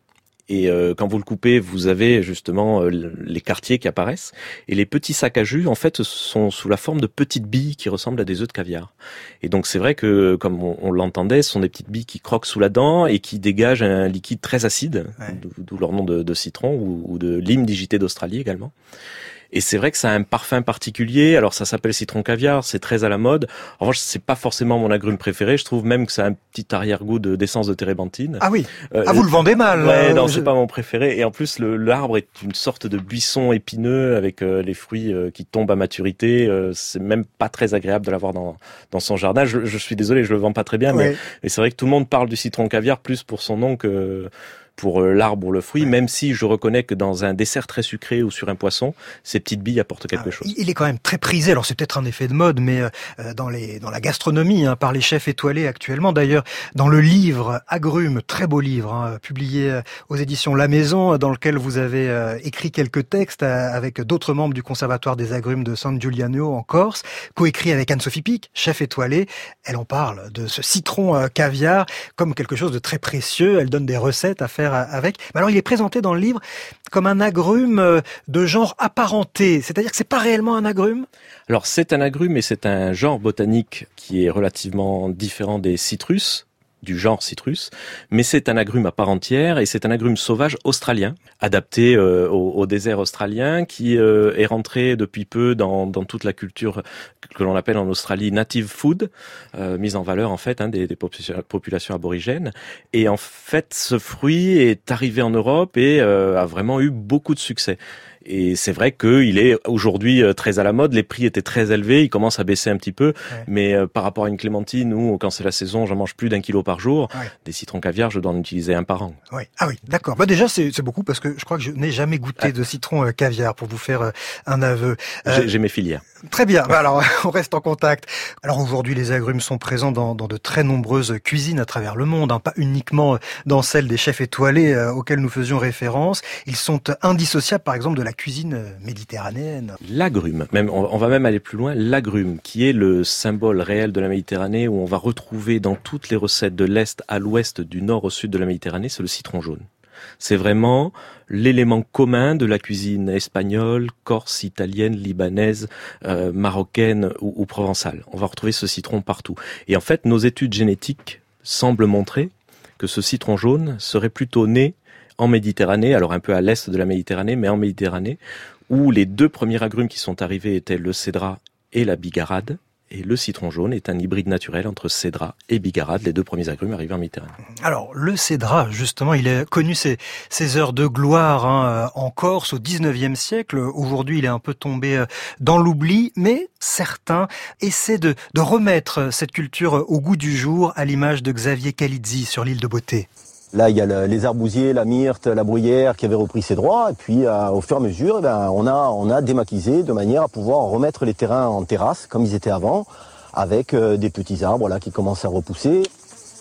Et euh, quand vous le coupez, vous avez justement euh, les quartiers qui apparaissent. Et les petits sacs à jus, en fait, sont sous la forme de petites billes qui ressemblent à des œufs de caviar. Et donc c'est vrai que, comme on, on l'entendait, ce sont des petites billes qui croquent sous la dent et qui dégagent un liquide très acide, ouais. D'où leur nom de, de citron ou, ou de lime digité d'Australie également. Et c'est vrai que ça a un parfum particulier. Alors ça s'appelle citron caviar, c'est très à la mode. En revanche, c'est pas forcément mon agrume préféré. Je trouve même que ça a un petit arrière-goût de d'essence de térébenthine. Ah oui. Euh, ah vous le vendez mal. Ouais, euh, non, je... c'est pas mon préféré. Et en plus, le l'arbre est une sorte de buisson épineux avec euh, les fruits euh, qui tombent à maturité. Euh, c'est même pas très agréable de l'avoir dans dans son jardin. Je, je suis désolé, je le vends pas très bien, mais, ouais. mais c'est vrai que tout le monde parle du citron caviar plus pour son nom que pour l'arbre ou le fruit, même si je reconnais que dans un dessert très sucré ou sur un poisson, ces petites billes apportent quelque ah, chose. Il est quand même très prisé, alors c'est peut-être un effet de mode, mais euh, dans les dans la gastronomie, hein, par les chefs étoilés actuellement. D'ailleurs, dans le livre Agrumes, très beau livre, hein, publié aux éditions La Maison, dans lequel vous avez euh, écrit quelques textes euh, avec d'autres membres du Conservatoire des Agrumes de San Giuliano en Corse, coécrit avec Anne-Sophie Pic, chef étoilée. Elle en parle de ce citron euh, caviar comme quelque chose de très précieux. Elle donne des recettes à faire avec. Mais alors il est présenté dans le livre comme un agrume de genre apparenté, c'est-à-dire que c'est pas réellement un agrume ? Alors c'est un agrume, mais c'est un genre botanique qui est relativement différent des citrus, du genre citrus, mais c'est un agrume à part entière et c'est un agrume sauvage australien, adapté euh, au, au désert australien, qui euh, est rentré depuis peu dans, dans toute la culture que l'on appelle en Australie native food, euh, mise en valeur en fait hein, des, des populations aborigènes. Et en fait, ce fruit est arrivé en Europe et euh, a vraiment eu beaucoup de succès. Et c'est vrai qu'il est aujourd'hui très à la mode. Les prix étaient très élevés. Il commence à baisser un petit peu. Ouais. Mais euh, par rapport à une clémentine, où quand c'est la saison, j'en mange plus d'un kilo par jour. Ouais. Des citrons caviar, je dois en utiliser un par an. Oui. Ah oui, d'accord. Bah déjà, c'est, c'est beaucoup parce que je crois que je n'ai jamais goûté ah. de citron euh, caviar, pour vous faire euh, un aveu. Euh, j'ai, j'ai mes filières. Très bien. Bah alors, on reste en contact. Alors aujourd'hui, les agrumes sont présents dans, dans de très nombreuses cuisines à travers le monde, hein, pas uniquement dans celles des chefs étoilés euh, auxquels nous faisions référence. Ils sont indissociables, par exemple, de la cuisine méditerranéenne. L'agrume, même, on va même aller plus loin, l'agrume, qui est le symbole réel de la Méditerranée, où on va retrouver dans toutes les recettes de l'Est à l'Ouest, du Nord au Sud de la Méditerranée, c'est le citron jaune. C'est vraiment l'élément commun de la cuisine espagnole, corse, italienne, libanaise, euh, marocaine ou, ou provençale. On va retrouver ce citron partout. Et en fait, nos études génétiques semblent montrer que ce citron jaune serait plutôt né en Méditerranée, alors un peu à l'est de la Méditerranée, mais en Méditerranée, où les deux premiers agrumes qui sont arrivés étaient le cédrat et la bigarade. Et le citron jaune est un hybride naturel entre cédrat et bigarade, les deux premiers agrumes arrivés en Méditerranée. Alors, le cédrat, justement, il a connu ses, ses heures de gloire hein, en Corse au dix-neuvième siècle. Aujourd'hui, il est un peu tombé dans l'oubli, mais certains essaient de, de remettre cette culture au goût du jour, à l'image de Xavier Calizzi sur l'île de Beauté. Là, il y a le, les arbousiers, la myrte, la bruyère qui avaient repris ses droits. Et puis, euh, au fur et à mesure, eh ben, on a, on a démaquisé de manière à pouvoir remettre les terrains en terrasse, comme ils étaient avant, avec euh, des petits arbres là qui commencent à repousser.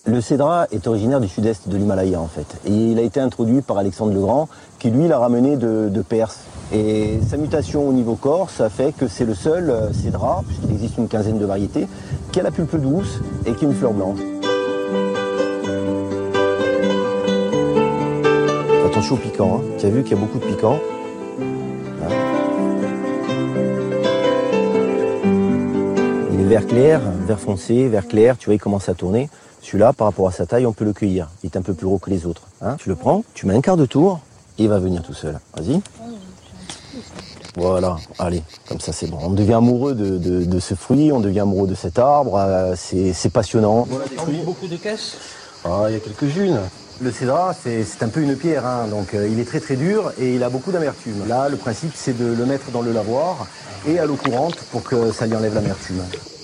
Le cédrat est originaire du sud-est de l'Himalaya en fait. Et il a été introduit par Alexandre le Grand, qui lui l'a ramené de, de Perse. Et sa mutation au niveau corse a fait que c'est le seul cédrat, puisqu'il existe une quinzaine de variétés, qui a la pulpe douce et qui a une fleur blanche. Attention au piquant, hein. Tu as vu qu'il y a beaucoup de piquant. Il est vert clair, vert foncé, vert clair, tu vois, il commence à tourner. Celui-là, par rapport à sa taille, on peut le cueillir. Il est un peu plus gros que les autres. Hein, tu le prends, tu mets un quart de tour, et il va venir tout seul. Vas-y. Voilà, allez, comme ça c'est bon. On devient amoureux de, de, de ce fruit, on devient amoureux de cet arbre, euh, c'est, c'est passionnant. Voilà des fruits. Beaucoup de caisses. Ah, il y a quelques-unes. Le cédrat, c'est, c'est un peu une pierre, hein, donc euh, il est très très dur et il a beaucoup d'amertume. Là, le principe, c'est de le mettre dans le lavoir et à l'eau courante pour que ça lui enlève l'amertume.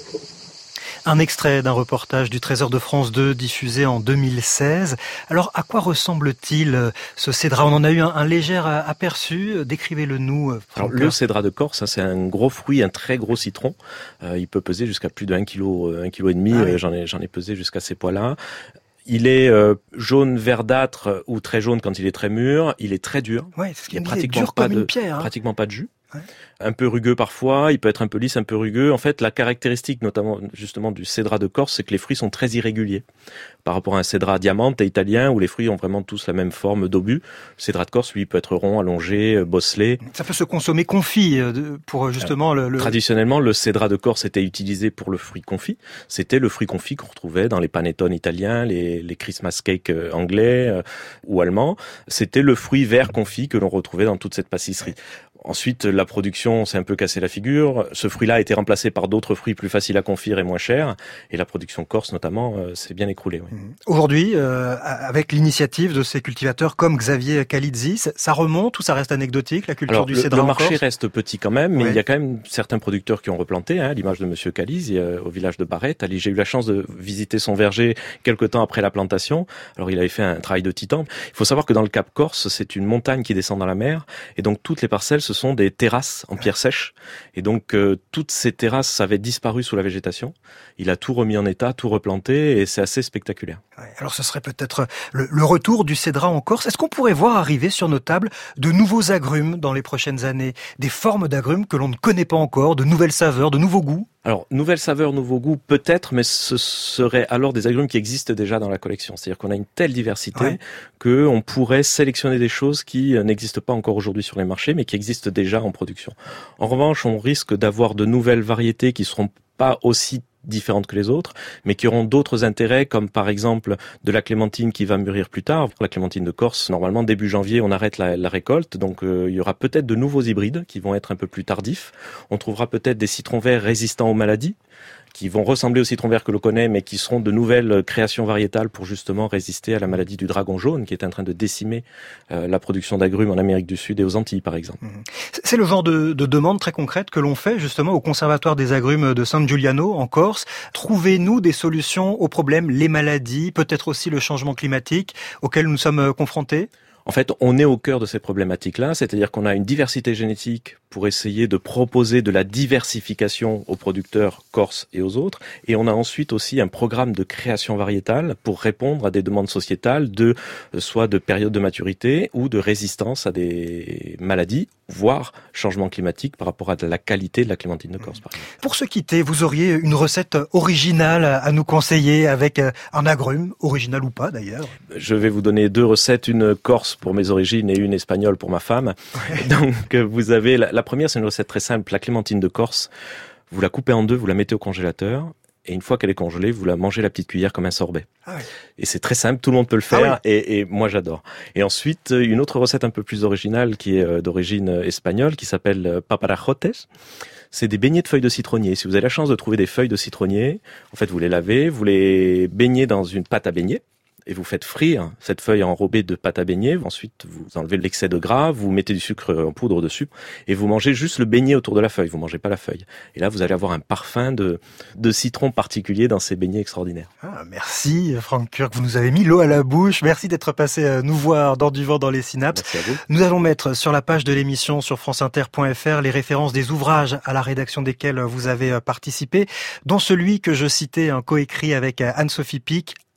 Un extrait d'un reportage du Trésor de France deux diffusé en deux mille seize. Alors, à quoi ressemble-t-il ce cédrat ? On en a eu un, un léger aperçu. Décrivez-le nous. Alors, le cédrat de Corse, hein, c'est un gros fruit, un très gros citron. Euh, il peut peser jusqu'à plus d'un kilo, un kilo et demi. Ah oui. J'en ai, j'en ai pesé jusqu'à ces poids-là. Il est euh, jaune verdâtre ou très jaune quand il est très mûr. Il est très dur. Ouais, c'est ce qui il est pratiquement dur pas comme de, une pierre. Hein. Pratiquement pas de jus. Ouais. Un peu rugueux parfois, il peut être un peu lisse, un peu rugueux. En fait, la caractéristique notamment justement du cédrat de Corse, c'est que les fruits sont très irréguliers par rapport à un cédrat diamante italien où les fruits ont vraiment tous la même forme d'obus. Le cédrat de Corse, lui, peut être rond, allongé, bosselé. Ça peut se consommer confit pour justement le, le... Traditionnellement, le cédrat de Corse était utilisé pour le fruit confit. C'était le fruit confit qu'on retrouvait dans les panettone italiens, les, les Christmas cake anglais euh, ou allemands. C'était le fruit vert confit que l'on retrouvait dans toute cette pâtisserie. Ensuite, la production s'est un peu cassé la figure. Ce fruit-là a été remplacé par d'autres fruits plus faciles à confire et moins chers. Et la production corse, notamment, euh, s'est bien écroulée. Oui. Aujourd'hui, euh, avec l'initiative de ces cultivateurs comme Xavier Calizzi, ça remonte ou ça reste anecdotique, la culture Alors, du le, cédrat en Corse ? Le marché reste petit quand même, mais ouais. il y a quand même certains producteurs qui ont replanté, hein, à l'image de Monsieur Calizzi, euh, au village de Barrette. J'ai eu la chance de visiter son verger quelque temps après la plantation. Alors, il avait fait un travail de titan. Il faut savoir que dans le Cap Corse, c'est une montagne qui descend dans la mer. Et donc, toutes les parcelles, ce sont des terrasses en pierre sèche. Et donc, euh, toutes ces terrasses avaient disparu sous la végétation. Il a tout remis en état, tout replanté, et c'est assez spectaculaire. Ouais, alors, ce serait peut-être le, le retour du cédrat en Corse. Est-ce qu'on pourrait voir arriver sur nos tables de nouveaux agrumes dans les prochaines années? Des formes d'agrumes que l'on ne connaît pas encore, de nouvelles saveurs, de nouveaux goûts? Alors, nouvelles saveurs, nouveaux goûts, peut-être, mais ce seraient alors des agrumes qui existent déjà dans la collection. C'est-à-dire qu'on a une telle diversité ouais. qu'on pourrait sélectionner des choses qui n'existent pas encore aujourd'hui sur les marchés, mais qui existent déjà en production. En revanche, on risque d'avoir de nouvelles variétés qui seront pas aussi différentes que les autres, mais qui auront d'autres intérêts, comme par exemple de la clémentine qui va mûrir plus tard. La clémentine de Corse, normalement début janvier, on arrête la, la récolte, donc euh, il y aura peut-être de nouveaux hybrides qui vont être un peu plus tardifs. On trouvera peut-être des citrons verts résistants aux maladies, qui vont ressembler aux citrons verts que l'on connaît, mais qui seront de nouvelles créations variétales pour justement résister à la maladie du dragon jaune, qui est en train de décimer euh, la production d'agrumes en Amérique du Sud et aux Antilles, par exemple. C'est le genre de, de demande très concrète que l'on fait justement au Conservatoire des agrumes de San Giuliano, en Corse. Trouvez-nous des solutions aux problèmes, les maladies, peut-être aussi le changement climatique auquel nous sommes confrontés ? En fait, on est au cœur de ces problématiques-là, c'est-à-dire qu'on a une diversité génétique pour essayer de proposer de la diversification aux producteurs corses et aux autres, et on a ensuite aussi un programme de création variétale pour répondre à des demandes sociétales de soit de période de maturité ou de résistance à des maladies, voire changement climatique par rapport à la qualité de la clémentine de Corse, par exemple. Pour se quitter, vous auriez une recette originale à nous conseiller avec un agrume, original ou pas d'ailleurs? Je vais vous donner deux recettes, une corse pour mes origines et une espagnole pour ma femme. Ouais. Donc vous avez la, la première, c'est une recette très simple, la clémentine de Corse. Vous la coupez en deux, vous la mettez au congélateur. Et une fois qu'elle est congelée, vous la mangez la petite cuillère comme un sorbet. Ah oui. Et c'est très simple, tout le monde peut le faire, ah oui. et, et moi j'adore. Et ensuite, une autre recette un peu plus originale qui est d'origine espagnole, qui s'appelle paparajotes. C'est des beignets de feuilles de citronnier. Si vous avez la chance de trouver des feuilles de citronnier, en fait vous les lavez, vous les baignez dans une pâte à beignet, et vous faites frire cette feuille enrobée de pâte à beignet. Ensuite, vous enlevez l'excès de gras, vous mettez du sucre en poudre dessus et vous mangez juste le beignet autour de la feuille. Vous mangez pas la feuille. Et là, vous allez avoir un parfum de, de citron particulier dans ces beignets extraordinaires. Ah, merci Franck Kurk, vous nous avez mis l'eau à la bouche. Merci d'être passé nous voir dans Du vent dans les synapses. Merci à vous. Nous allons mettre sur la page de l'émission sur franceinter point f r les références des ouvrages à la rédaction desquels vous avez participé, dont celui que je citais, un coécrit avec Anne-Sophie Pic,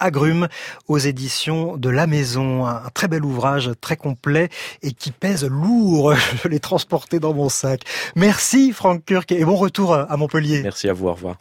agrumes aux éditions de La Maison. Un très bel ouvrage, très complet et qui pèse lourd. Je l'ai transporté dans mon sac. Merci Franck Kurk et bon retour à Montpellier. Merci à vous, au revoir.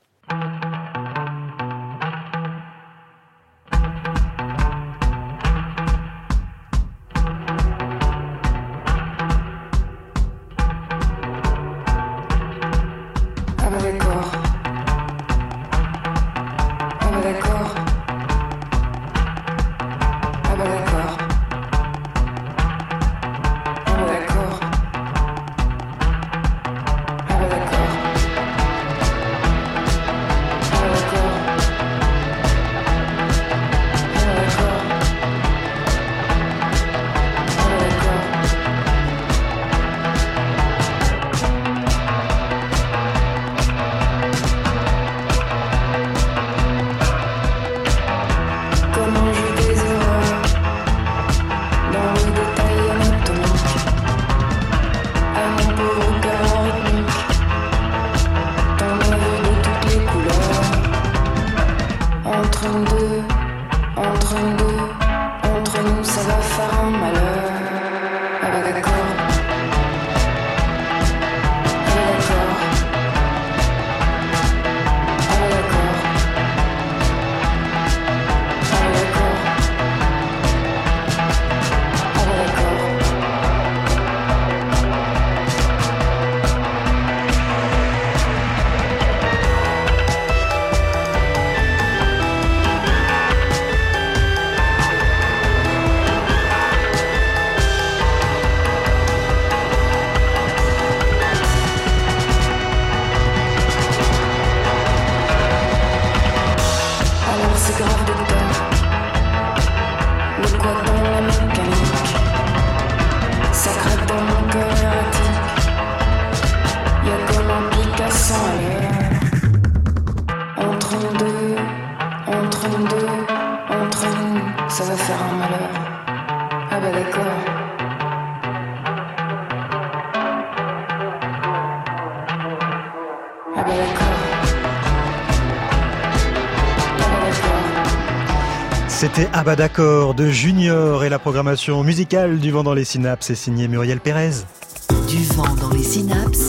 C'était Ah bah d'accord de Junior et la programmation musicale du Vent dans les Synapses est signée Muriel Pérez. Du Vent dans les Synapses,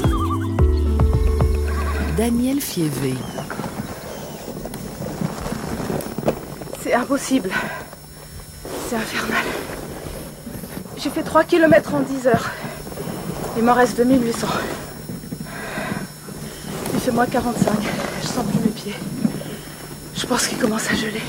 Daniel Fievé. C'est impossible. C'est infernal. J'ai fait trois kilomètres en dix heures. Il m'en reste deux mille huit cents. Il fait moins quarante-cinq. Je sens plus mes pieds. Je pense qu'il commence à geler.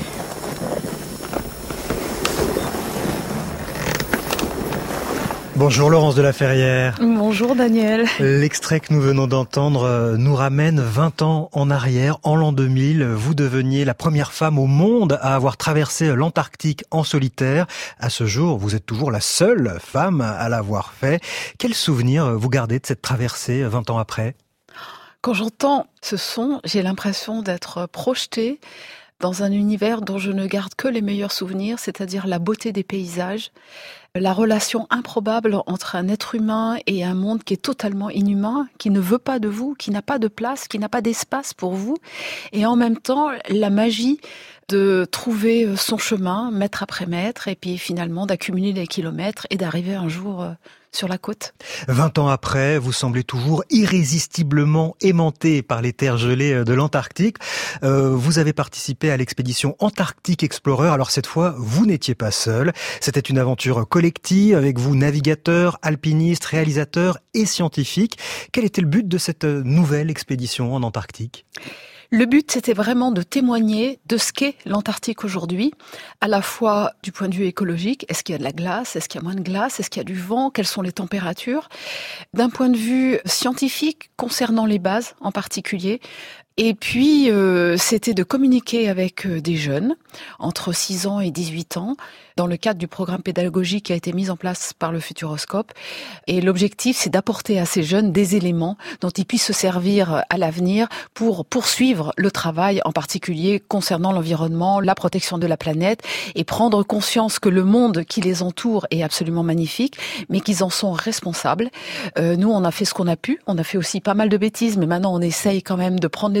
Bonjour Laurence de la Ferrière. Bonjour Daniel. L'extrait que nous venons d'entendre nous ramène vingt ans en arrière, en l'an deux mille. Vous deveniez la première femme au monde à avoir traversé l'Antarctique en solitaire. À ce jour, vous êtes toujours la seule femme à l'avoir fait. Quel souvenir vous gardez de cette traversée vingt ans après ? Quand j'entends ce son, j'ai l'impression d'être projetée dans un univers dont je ne garde que les meilleurs souvenirs, c'est-à-dire la beauté des paysages, la relation improbable entre un être humain et un monde qui est totalement inhumain, qui ne veut pas de vous, qui n'a pas de place, qui n'a pas d'espace pour vous, et en même temps la magie de trouver son chemin, mètre après mètre, et puis finalement d'accumuler les kilomètres et d'arriver un jour sur la côte. Vingt ans après, vous semblez toujours irrésistiblement aimanté par les terres gelées de l'Antarctique. Euh, vous avez participé à l'expédition Antarctic Explorer. Alors cette fois, vous n'étiez pas seul. C'était une aventure collective avec vous, navigateurs, alpinistes, réalisateurs et scientifiques. Quel était le but de cette nouvelle expédition en Antarctique ? Le but, c'était vraiment de témoigner de ce qu'est l'Antarctique aujourd'hui, à la fois du point de vue écologique, est-ce qu'il y a de la glace, est-ce qu'il y a moins de glace, est-ce qu'il y a du vent, quelles sont les températures, d'un point de vue scientifique concernant les bases en particulier. Et puis, euh, c'était de communiquer avec des jeunes, entre six ans et dix-huit ans, dans le cadre du programme pédagogique qui a été mis en place par le Futuroscope. Et l'objectif, c'est d'apporter à ces jeunes des éléments dont ils puissent se servir à l'avenir pour poursuivre le travail, en particulier concernant l'environnement, la protection de la planète, et prendre conscience que le monde qui les entoure est absolument magnifique, mais qu'ils en sont responsables. Euh, nous, on a fait ce qu'on a pu. On a fait aussi pas mal de bêtises, mais maintenant, on essaye quand même de prendre les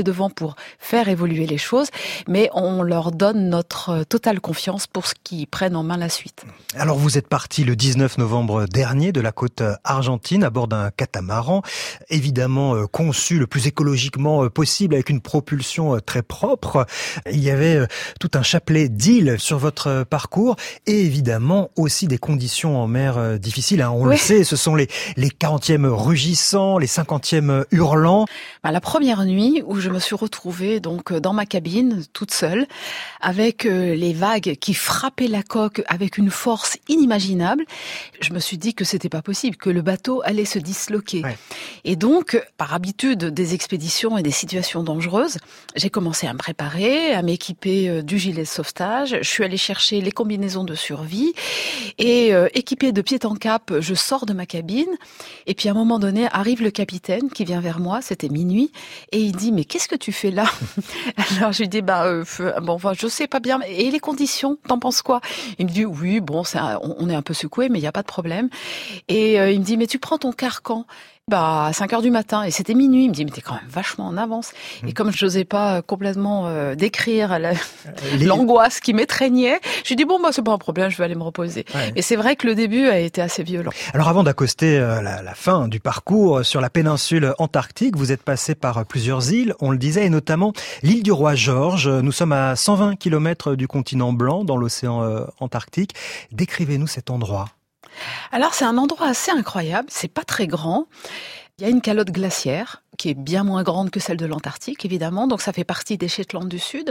devant pour faire évoluer les choses, mais on leur donne notre totale confiance pour ce qu'ils prennent en main la suite. Alors vous êtes parti le dix-neuf novembre dernier de la côte argentine à bord d'un catamaran, évidemment conçu le plus écologiquement possible avec une propulsion très propre. Il y avait tout un chapelet d'îles sur votre parcours et évidemment aussi des conditions en mer difficiles. On oui. le sait, ce sont les, les quarantièmes rugissants, les cinquantièmes hurlants. La première nuit où je me suis retrouvée donc dans ma cabine toute seule avec les vagues qui frappaient la coque avec une force inimaginable, je me suis dit que c'était pas possible, que le bateau allait se disloquer. Ouais. Et donc, par habitude des expéditions et des situations dangereuses, j'ai commencé à me préparer, à m'équiper du gilet de sauvetage. Je suis allée chercher les combinaisons de survie et euh, équipée de pied en cap, je sors de ma cabine. Et puis à un moment donné, arrive le capitaine qui vient vers moi, c'était minuit, et il dit « Mais qu'est-ce que tu fais là ?» Alors je lui dis bah, euh, « Bon, enfin, je sais pas bien. Et les conditions, t'en penses quoi ?» Il me dit « Oui, bon, ça, on est un peu secoué, mais il n'y a pas de problème. » Et euh, il me dit « Mais tu prends ton carcan ?» Bah, à cinq heures du matin, et c'était minuit. Il me dit, mais t'es quand même vachement en avance. Mmh. Et comme je n'osais pas complètement euh, décrire la, Les... l'angoisse qui m'étreignait, j'ai dit, bon, bah, c'est pas un problème, je vais aller me reposer. Ouais. Et c'est vrai que le début a été assez violent. Alors, avant d'accoster euh, la, la fin du parcours sur la péninsule antarctique, vous êtes passé par plusieurs îles, on le disait, et notamment l'île du Roi George. Nous sommes à cent vingt kilomètres du continent blanc, dans l'océan euh, Antarctique. Décrivez-nous cet endroit. Alors c'est un endroit assez incroyable, c'est pas très grand. Il y a une calotte glaciaire qui est bien moins grande que celle de l'Antarctique, évidemment, donc ça fait partie des Shetland du Sud.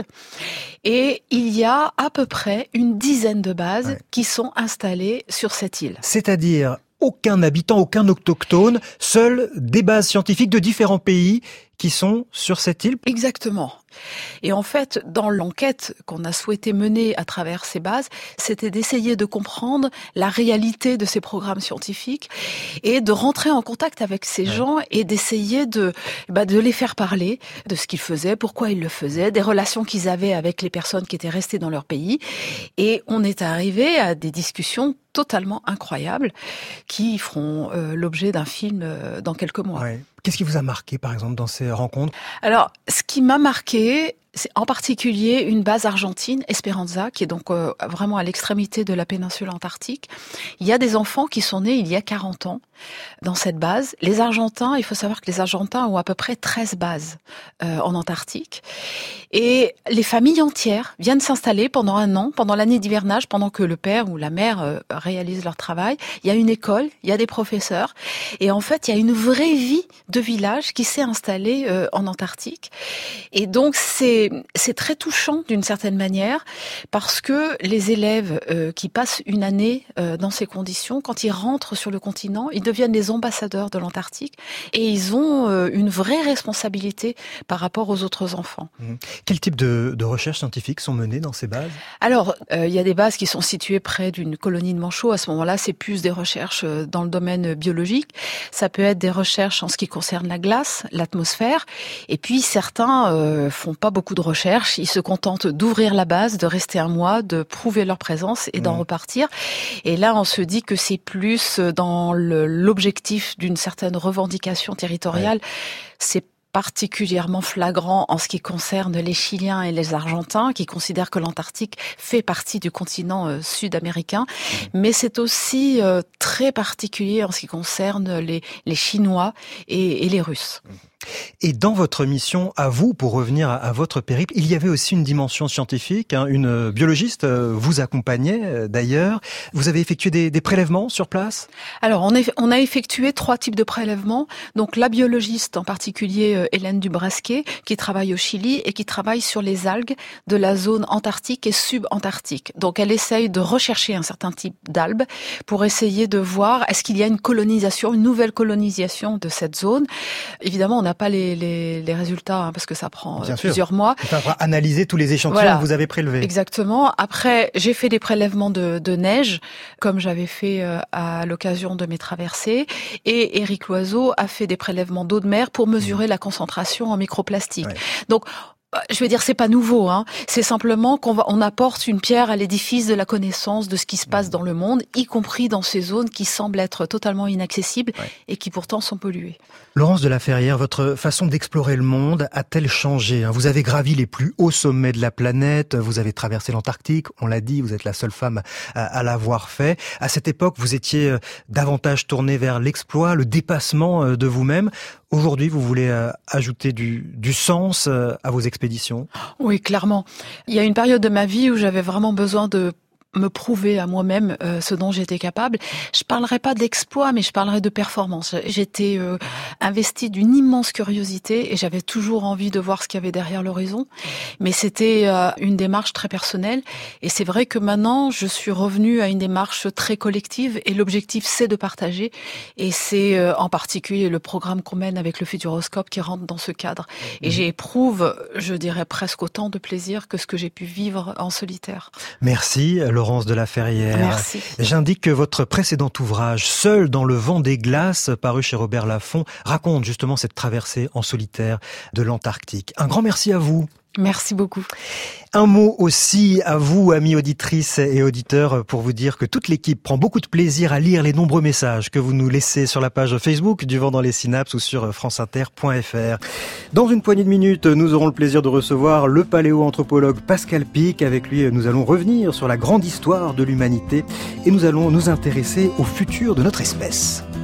Et il y a à peu près une dizaine de bases ouais. qui sont installées sur cette île. C'est-à-dire aucun habitant, aucun autochtone, seules des bases scientifiques de différents pays qui sont sur cette île. Exactement. Et en fait, dans l'enquête qu'on a souhaité mener à travers ces bases, c'était d'essayer de comprendre la réalité de ces programmes scientifiques et de rentrer en contact avec ces ouais. gens et d'essayer de, bah, de les faire parler de ce qu'ils faisaient, pourquoi ils le faisaient, des relations qu'ils avaient avec les personnes qui étaient restées dans leur pays. Et on est arrivé à des discussions totalement incroyables qui feront euh, l'objet d'un film euh, dans quelques mois. Ouais. Qu'est-ce qui vous a marqué, par exemple, dans ces rencontres ? Alors, ce qui m'a marqué, c'est en particulier une base argentine, Esperanza, qui est donc euh, vraiment à l'extrémité de la péninsule antarctique. Il y a des enfants qui sont nés il y a quarante ans dans cette base. Les Argentins, il faut savoir que les Argentins ont à peu près treize bases euh, en Antarctique. Et les familles entières viennent s'installer pendant un an, pendant l'année d'hivernage, pendant que le père ou la mère euh, réalisent leur travail. Il y a une école, il y a des professeurs. Et en fait, il y a une vraie vie de village qui s'est installée euh, en Antarctique. Et donc, c'est, c'est très touchant d'une certaine manière parce que les élèves euh, qui passent une année euh, dans ces conditions, quand ils rentrent sur le continent, ils deviennent les ambassadeurs de l'Antarctique et ils ont euh, une vraie responsabilité par rapport aux autres enfants. Mmh. Quel type de, de recherches scientifiques sont menées dans ces bases ? Alors, euh, il y a des bases qui sont situées près d'une colonie de manchots. À ce moment-là, c'est plus des recherches dans le domaine biologique. Ça peut être des recherches en ce qui concerne la glace, l'atmosphère. Et puis, certains euh, font pas beaucoup de recherches. Ils se contentent d'ouvrir la base, de rester un mois, de prouver leur présence et d'en mmh. repartir. Et là, on se dit que c'est plus dans le, l'objectif d'une certaine revendication territoriale. Ouais. C'est particulièrement flagrant en ce qui concerne les Chiliens et les Argentins, qui considèrent que l'Antarctique fait partie du continent euh, sud-américain. Mmh. Mais c'est aussi euh, très particulier en ce qui concerne les, les Chinois et, et les Russes. Mmh. Et dans votre mission, à vous, pour revenir à, à votre périple, il y avait aussi une dimension scientifique. Hein, une biologiste euh, vous accompagnait euh, d'ailleurs. Vous avez effectué des, des prélèvements sur place ? Alors, on, est, on a effectué trois types de prélèvements. Donc, la biologiste, en particulier euh, Hélène Dubrasquet, qui travaille au Chili et qui travaille sur les algues de la zone antarctique et subantarctique. Donc, elle essaye de rechercher un certain type d'algues pour essayer de voir est-ce qu'il y a une colonisation, une nouvelle colonisation de cette zone. Évidemment, on n'a pas les, les, les résultats hein, parce que ça prend Bien plusieurs sûr. mois. Il faudra analyser tous les échantillons voilà. que vous avez prélevés. Exactement. Après, j'ai fait des prélèvements de, de neige, comme j'avais fait euh, à l'occasion de mes traversées. Et Éric Loiseau a fait des prélèvements d'eau de mer pour mesurer mmh. la concentration en microplastique. Ouais. Donc, Je vais dire, c'est pas nouveau, hein. C'est simplement qu'on va, on apporte une pierre à l'édifice de la connaissance de ce qui se passe dans le monde, y compris dans ces zones qui semblent être totalement inaccessibles ouais. et qui pourtant sont polluées. Laurence de la Ferrière, votre façon d'explorer le monde a-t-elle changé ? Vous avez gravi les plus hauts sommets de la planète, vous avez traversé l'Antarctique, on l'a dit, vous êtes la seule femme à, à l'avoir fait. À cette époque, vous étiez davantage tournée vers l'exploit, le dépassement de vous-même. Aujourd'hui, vous voulez euh, ajouter du, du sens euh, à vos expéditions ? Oui, clairement. Il y a une période de ma vie où j'avais vraiment besoin de me prouver à moi-même euh, ce dont j'étais capable. Je parlerai pas d'exploit, mais je parlerai de performance. J'étais euh, investie d'une immense curiosité et j'avais toujours envie de voir ce qu'il y avait derrière l'horizon. Mais c'était euh, une démarche très personnelle. Et c'est vrai que maintenant, je suis revenue à une démarche très collective et l'objectif, c'est de partager. Et c'est euh, en particulier le programme qu'on mène avec le Futuroscope qui rentre dans ce cadre. Et j'éprouve, je dirais, presque autant de plaisir que ce que j'ai pu vivre en solitaire. Merci, Laurence de la Ferrière. Merci. J'indique que votre précédent ouvrage, Seul dans le vent des glaces, paru chez Robert Laffont, raconte justement cette traversée en solitaire de l'Antarctique. Un grand merci à vous. Merci beaucoup. Un mot aussi à vous, amis auditrices et auditeurs, pour vous dire que toute l'équipe prend beaucoup de plaisir à lire les nombreux messages que vous nous laissez sur la page Facebook du Vent dans les Synapses ou sur franceinter point f r. Dans une poignée de minutes, nous aurons le plaisir de recevoir le paléoanthropologue Pascal Pic. Avec lui, nous allons revenir sur la grande histoire de l'humanité et nous allons nous intéresser au futur de notre espèce.